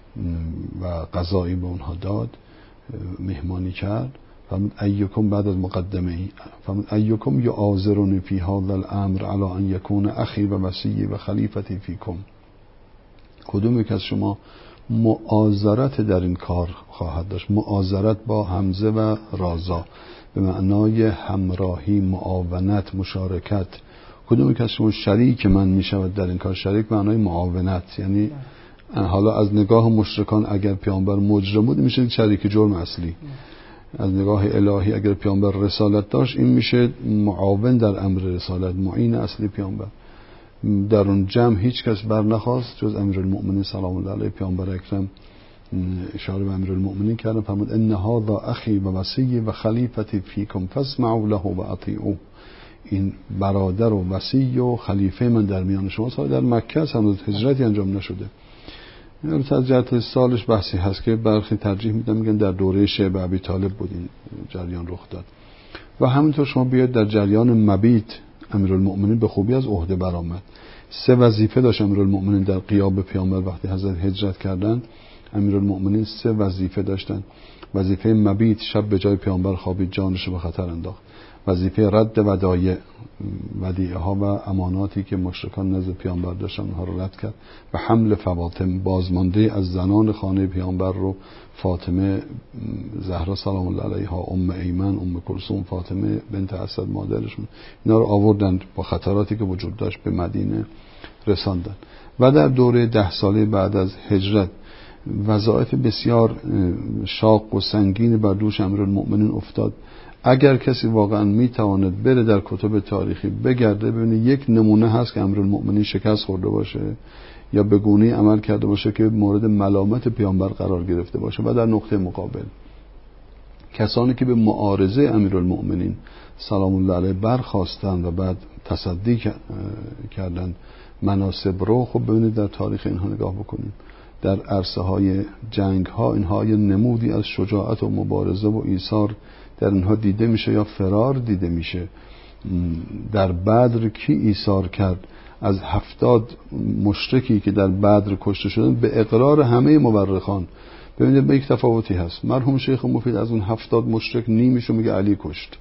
و غذایی به اونها داد، مهمانی کرد، فرمود ایکم بعد از مقدمه ای فرمود ایکم یعاذرنی فی هذا الامر علی ان یکون اخی و وصی و خلیفتی فیکم، کدوم یک از شما معاذرت در این کار خواهد داشت. معاذرت با همزه و رازا به معنای همراهی، معاونت، مشارکت. کدوم یک از شما شریک من می شود در این کار؟ شریک به معنای معاونت، یعنی حالا از نگاه مشرکان اگر پیامبر مجرم بود میشه شریک جرم اصلی، از نگاه الهی اگر پیامبر رسالت داشت این میشه معاون در امر رسالت، معین اصلی پیامبر. در اون جمع هیچ کس بر نخواست جز امیرالمؤمنین سلام الله علیه. پیامبر اکرم اشاره به امیرالمؤمنین کردن، فرمود ان هذا اخی و وصی و خلیفتی فیکم فاسمعوا له و اطیعوه، این برادر و وصی و خلیفه من در میان شما. سال در مکه است، هنوز هجرتی انجام نشده. البته از جهت سالش بحثی هست که برخی ترجیح میدن میگن در دوره شیب ابی طالب بود این جریان رخ داد. و همینطور شما بیاید در جریان مبیت امیرالمؤمنین به خوبی از عهده برآمد. 3 وظیفه داشت امیرالمؤمنین در غیاب پیامبر. وقتی حضرت هجرت کردن امیرالمؤمنین 3 وظیفه داشتن. وظیفه مبیت، شب به جای پیامبر خوابید، جانش رو به خطر انداخت. وظیفه رد ودیعه ها و اماناتی که مشرکان نزد پیامبر داشتن اونها رو رد کرد و حمل فاطمه بازمانده از زنان خانه پیامبر رو فاطمه زهرا سلام الله علیها، ام ایمن، ام کلثوم، فاطمه بنت اسد مادرشون، اینا رو آوردن با خطراتی که وجود داشت به مدینه رساندن. و در دوره 10 ساله بعد از هجرت وظایف بسیار شاق و سنگین بر دوش امیرالمؤمنین افتاد. اگر کسی واقعا میتواند بره در کتب تاریخی بگرده ببینه یک نمونه هست که امیرالمؤمنین شکست خورده باشه یا به گونه‌ای عمل کرده باشه که مورد ملامت پیامبر قرار گرفته باشه. و در نقطه مقابل کسانی که به معارضه امیرالمؤمنین سلام الله علیه برخاستن و بعد تصدی کردن مناصب رو، خب ببینید در تاریخ اینها نگاه بکنیم، در عرصه های جنگ ها اینها یه نمودی از شجاعت و مبارزه و ایثار در اینها دیده میشه یا فرار دیده میشه. در بدر کی ایثار کرد؟ از 70 مشرکی که در بدر کشته شدن به اقرار همه مورخان ببینید به یک تفاوتی هست. مرحوم شیخ مفید از اون 70 مشرک نیمیشو میگه علی کشت،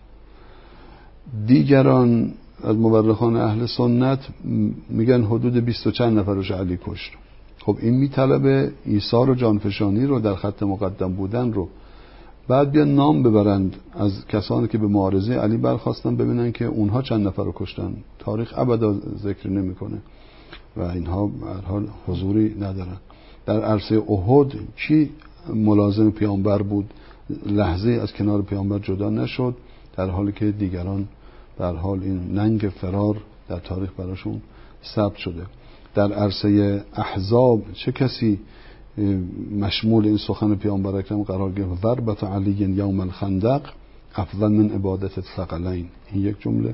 دیگران از مورخان اهل سنت میگن حدود 20 و چند نفرش علی کشت. خب این میطلبه ایثار و جانفشانی رو در خط مقدم بودن رو. بعد بیان نام ببرند از کسانی که به معارضه علی برخواستن ببینن که اونها چند نفر رو کشتن. تاریخ ابدا ذکر نمیکنه و اینها به هر حال حضوری ندارن. در عرصه احد کی ملازم پیامبر بود لحظه از کنار پیامبر جدا نشد، در حالی که دیگران در حال این ننگ فرار در تاریخ براشون ثبت شده. در عرصه احزاب چه کسی مشمول این سخن پیامبر اکرم قرار گرفت؟ ضربت علی یوم الخندق افضل من عبادت الثقلین. این یک جمله.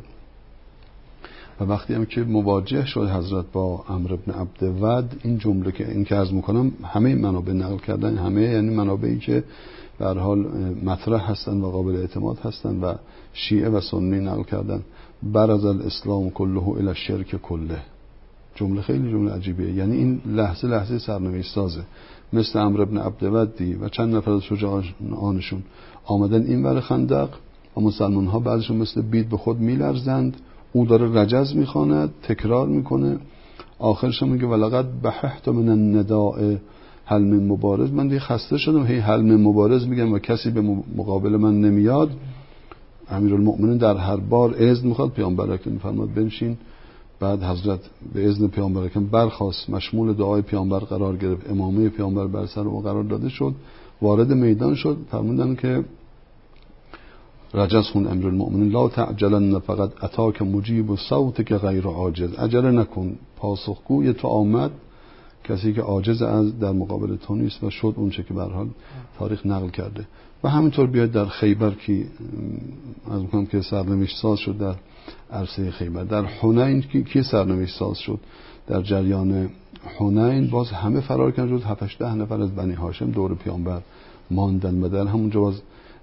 و وقتی هم که مواجه شد حضرت با عمرو بن عبدود، این جمله که این که عرض میکنم همه منابع نقل کردن، همه یعنی منابعی که به هر حال مطرح هستن و قابل اعتماد هستن و شیعه و سنی نقل کردن. برز الاسلام کله الی الشرک کله. جمله خیلی جمله عجیبیه، یعنی این لحظه سرنوشت سازه. مثل عمرو بن عبدود و چند نفر از شجاعانشون آمدن این ور خندق و مسلمان ها بعضشون مثل بید به خود میلرزند. او داره رجز میخواند، تکرار میکنه، آخرش میگه ولقد بححت من النداء هل من مبارز. من دیگه خسته شدم هی هل من مبارز میگم و کسی به مقابل من نمیاد. امیرالمؤمنین در هر بار اذن میخواد، پیامبر اکرم میفرماد بنشین. بعد حضرت به اذن پیامبر اکرم برخاست، مشمول دعای پیامبر قرار گرفت، امامه پیامبر بر سر او قرار داده شد، وارد میدان شد. فرمودن که رجز خون امیرالمؤمنین لا تعجلن فقط اتاک مجیب صوتک غیر عاجز. عجله نکن، پاسخگوی تو آمد، کسی که عاجز از در مقابل تو نیست. و شد اون چه که به هر حال تاریخ نقل کرده. و همینطور بیاد در خیبر که از میگم که سرنوشت ساز شد در عرصه خیبر. در حنین کی سرنوشت ساز شد؟ در جریان حنین باز همه فرار کردن، جز 7-8 نفر از بنی هاشم دور پیامبر ماندن و در همونجا باز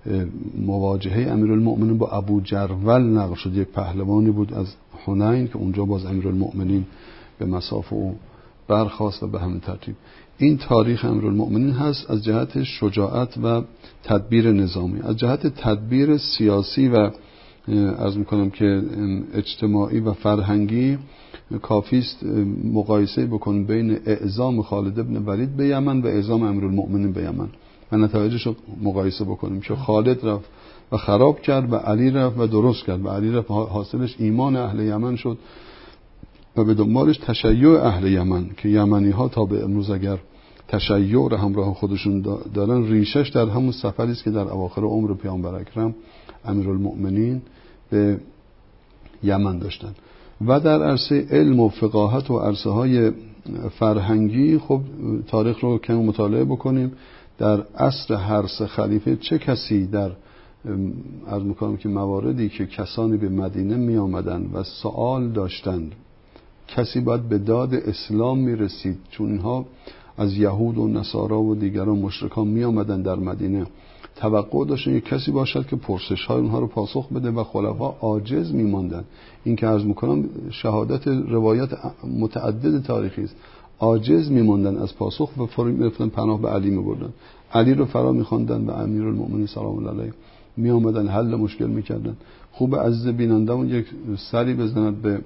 مواجهه امیرالمؤمنین با ابو جرول نقل شد. یک پهلوانی بود از حنین که اونجا باز امیرالمؤمنین به مصاف او برخاست و به همین ترتیب. این تاریخ امیرالمؤمنین هست از جهت شجاعت و تدبیر نظامی. از جهت تدبیر سیاسی و عرض میکنم که اجتماعی و فرهنگی کافیست مقایسه بکن بین اعزام خالد ابن ولید به یمن و اعزام امیرالمؤمنین به یمن و نتایجش رو مقایسه بکنیم که خالد رفت و خراب کرد و علی رفت و درست کرد و علی رفت حاصلش ایمان اهل یمن شد و به دنبالش تشیع اهل یمن که یمنی ها تا به امروز اگر تشیع رو همراه خودشون دارن ریشش در همون سفری است که در اواخر عمر پیامبر اکرم امیرالمؤمنین به یمن داشتن. و در عرصه علم و فقاهت و عرصه های فرهنگی خب تاریخ رو کمی مطالعه بکنیم. در عصر هر سه خلیفه چه کسی در عرض میکنم که مواردی که کسانی به مدینه می آمدن و سوال داشتند، کسی باید به داد اسلام می رسید، چون اینها از یهود و نصارا و دیگران مشرکان می آمدن در مدینه، توقع داشتن یک کسی باشد که پرسش های اونها رو پاسخ بده و خلفا عاجز می ماندن. این که عرض میکنم شهادت روایت متعدد تاریخی است. عاجز می ماندن از پاسخ و فرا میرفتن پناه به علی می بردن. علی رو فرا می خواندن و امیرالمؤمنین سلام الله علیه می آمدن حل مشکل می کردن. خوب عزیز بینندمون یک سری بزند به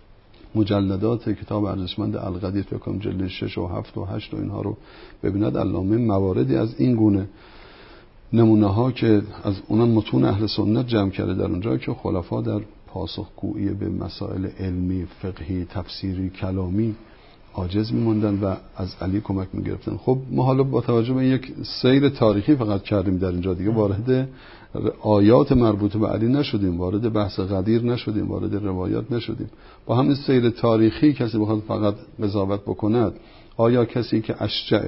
مجلدات کتاب ارزشمند القدیر، فکر کنم جلد 6 و 7 و 8 و اینها رو ببیند. علامه مواردی از این گونه نمونه ها که از اونان متون اهل سنت جمع کرده در اونجا که خلفا در پاسخگویی به مسائل علمی، فقهی، تفسیری، کلامی عاجز می‌موندن و از علی کمک می‌گرفتن. خب ما حالا با توجه به یک سیر تاریخی فقط کردیم در اینجا، دیگه وارد آیات مربوط به علی نشدیم، وارد بحث غدیر نشدیم، وارد روایات نشدیم. با همین سیر تاریخی کسی بخواد فقط قضاوت بکند آیا کسی که اشجع،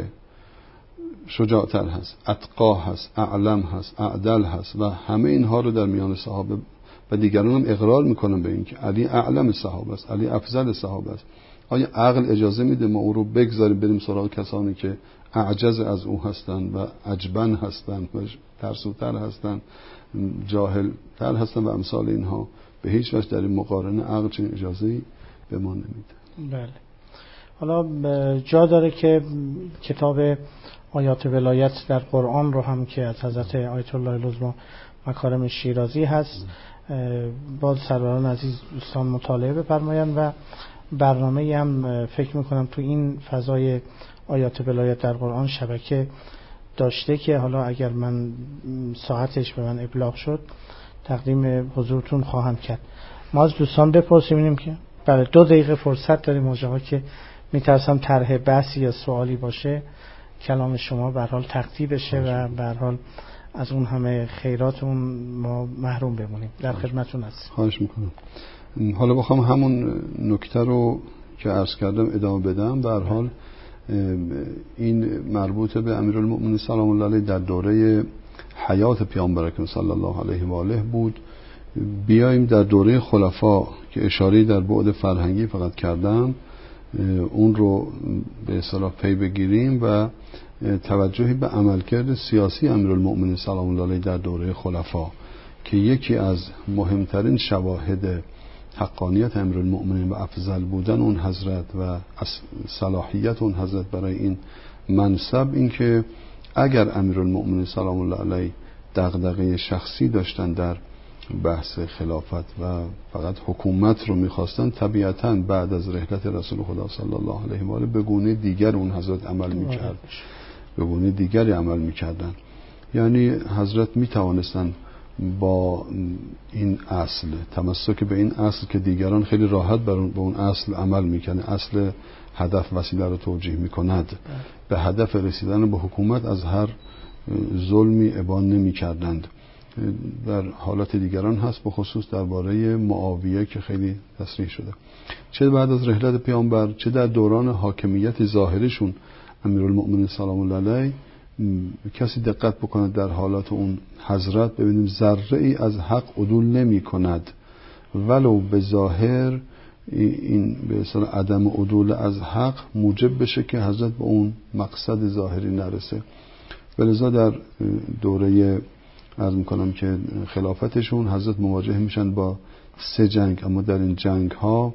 شجاعتر هست، اتقا هست، اعلم هست، اعدل هست و همه اینها رو در میان صحابه و دیگران هم اقرار میکنن به این که علی اعلم صحابه است، علی افضل صحابه است، آیا عقل اجازه میده ما او رو بگذاریم بریم سراغ کسانی که اعجز از او هستند و عجبن هستند و ترسوتر هستند، جاهلتر هستند و امثال اینها؟ به هیچ وجه در این مقارنه عقل چنین اجازه‌ای به ما نمیده. بله. حالا جا داره که کتاب آیات ولایت در قرآن رو هم که از حضرت آیت الله العظمی مکارم شیرازی هست باز سروران عزیز دوستان مطالعه بفرمایند و برنامه‌ای هم فکر میکنم تو این فضای آیات ولایت در قرآن شبکه داشته که حالا اگر من ساعتش به من ابلاغ شد تقدیم حضورتون خواهم کرد. ما از دوستان بپرسیم اینیم که بله 2 دقیقه فرصت داریم، موضوعا که میترسم طرح بحثی یا سوالی باشه کلام شما به هر حال تقطیع بشه و به هر حال از اون همه خیرات اون ما محروم بمونیم. در خدمتتون هستم. خواهش میکنم. حالا بخوام همون نکته رو که عرض کردم ادامه بدم. به هر حال این مربوط به امیرالمؤمنین سلام الله علیه در دوره حیات پیامبر اکرم صلی الله علیه و آله بود. بیایم در دوره خلفا که اشاره در بعد فرهنگی فقط کردم اون رو به اصطلاح پی بگیریم و توجهی به عملکرد سیاسی امیرالمؤمنین سلام الله علیه در دوره خلفا که یکی از مهمترین شواهد حقانیت امیرالمؤمنین و افضل بودن اون حضرت و صلاحیت اون حضرت برای این منصب این که اگر امیرالمؤمنین سلام الله علیه دغدغه شخصی داشتن در بحث خلافت و فقط حکومت رو میخواستن، طبیعتاً بعد از رحلت رسول خدا صلی الله علیه و آله به گونه دیگر اون حضرت عمل میکرد، به گونه دیگری عمل میکردن. یعنی حضرت میتوانستن با این اصل تمسک به این اصل که دیگران خیلی راحت به اون اصل عمل میکنه، اصل هدف وسیله رو توجیه میکند، به هدف رسیدن به حکومت از هر ظلمی ابان نمیکردند. در حالات دیگران هست، به خصوص درباره معاویه که خیلی تصریح شده، چه بعد از رحلت پیامبر چه در دوران حاکمیت ظاهریشون امیرالمؤمنین سلام الله علیه کسی دقت بکنه در حالات اون حضرت ببینیم ذره ای از حق عدول نمی کند، ولو به ظاهر این به اصطلاح عدم عدول از حق موجب بشه که حضرت به اون مقصد ظاهری نرسه. ولذا در دوره عرض میکنم که خلافتشون حضرت مواجه میشن با 3 جنگ، اما در این جنگ ها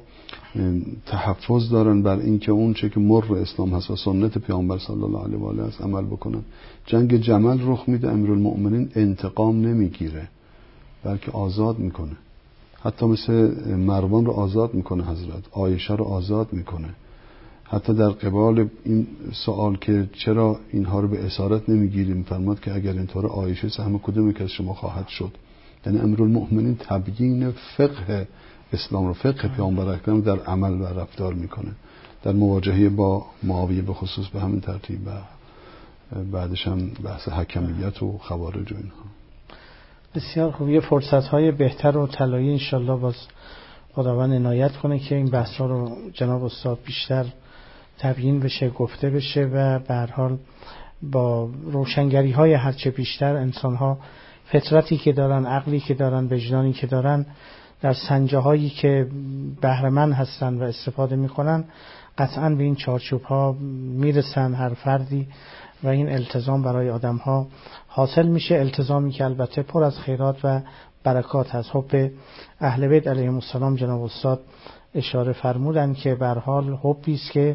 تحفظ دارن بر این که اون چه که مر اسلام هست و سنت پیامبر صلی الله علیه و آله است عمل بکنن. جنگ جمل رخ میده، امیرالمؤمنین انتقام نمیگیره بلکه آزاد میکنه، حتی مثل مروان رو آزاد میکنه حضرت، عایشه رو آزاد میکنه. حتی در قبال این سوال که چرا اینها رو به اسارت نمیگیریم فرماد که اگر اینطور عایشه سهم کدومی که از شما خواهد شد. یعنی امیرالمؤمنین تبیین فقه اسلام رو، فقه پیامبر اکرم در عمل و رفتار میکنه در مواجهه با معاویه به خصوص به همین ترتیب و بعدش هم بحث حکمیت و خوارج و اینها. بسیار خوب. یه فرصت‌های بهتر و طلایی انشالله باز خداوند عنایت کنه که این بحث‌ها رو جناب استاد بیشتر تبیین بشه، گفته بشه و به هر حال با روشنگری‌های هرچه بیشتر انسان‌ها فطرتی که دارن، عقلی که دارن، وجدانی که دارن در سنجه‌هایی که بهره‌مند هستن و استفاده می‌کنن قطعاً به این چارچوب‌ها میرسن هر فردی و این التزام برای آدم‌ها حاصل میشه. التزامی که البته پر از خیرات و برکات هست. حب اهل بیت علیهم السلام جناب استاد اشاره فرمودن که به هر حال حبی است که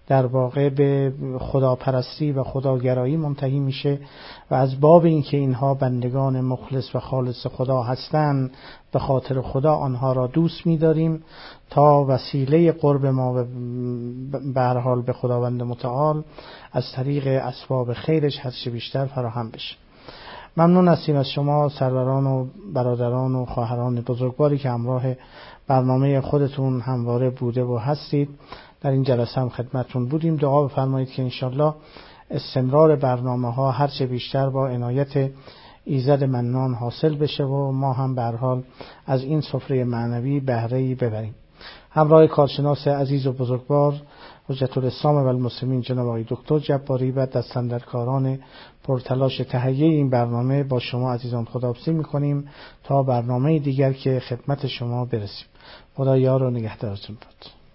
در واقع به خداپرستی و خداگرایی منتهی میشه و از باب اینکه اینها بندگان مخلص و خالص خدا هستند به خاطر خدا آنها را دوست می‌داریم تا وسیله قرب ما به هر حال به خداوند متعال از طریق اسباب خیرش هرچه بیشتر فراهم بشه. ممنون هستیم از شما سروران و برادران و خواهران بزرگواری که همراه برنامه خودتون همواره بوده و هستید. در این جلسه هم خدمتتون بودیم. دعا بفرمایید که انشالله استمرار برنامه ها هرچه بیشتر با عنایت ایزد منان حاصل بشه و ما هم به هر حال از این سفره معنوی بهره‌ای ببریم. همراه کارشناس عزیز و بزرگوار حجت الاسلام و المسلمین جناب آقای دکتر جباری و دستاندرکاران پرتلاش تهیه این برنامه با شما عزیزان خداحافظی می‌کنیم تا برنامه دیگر که خدمت شما برسیم. خدا یار و نگهدارتون باد.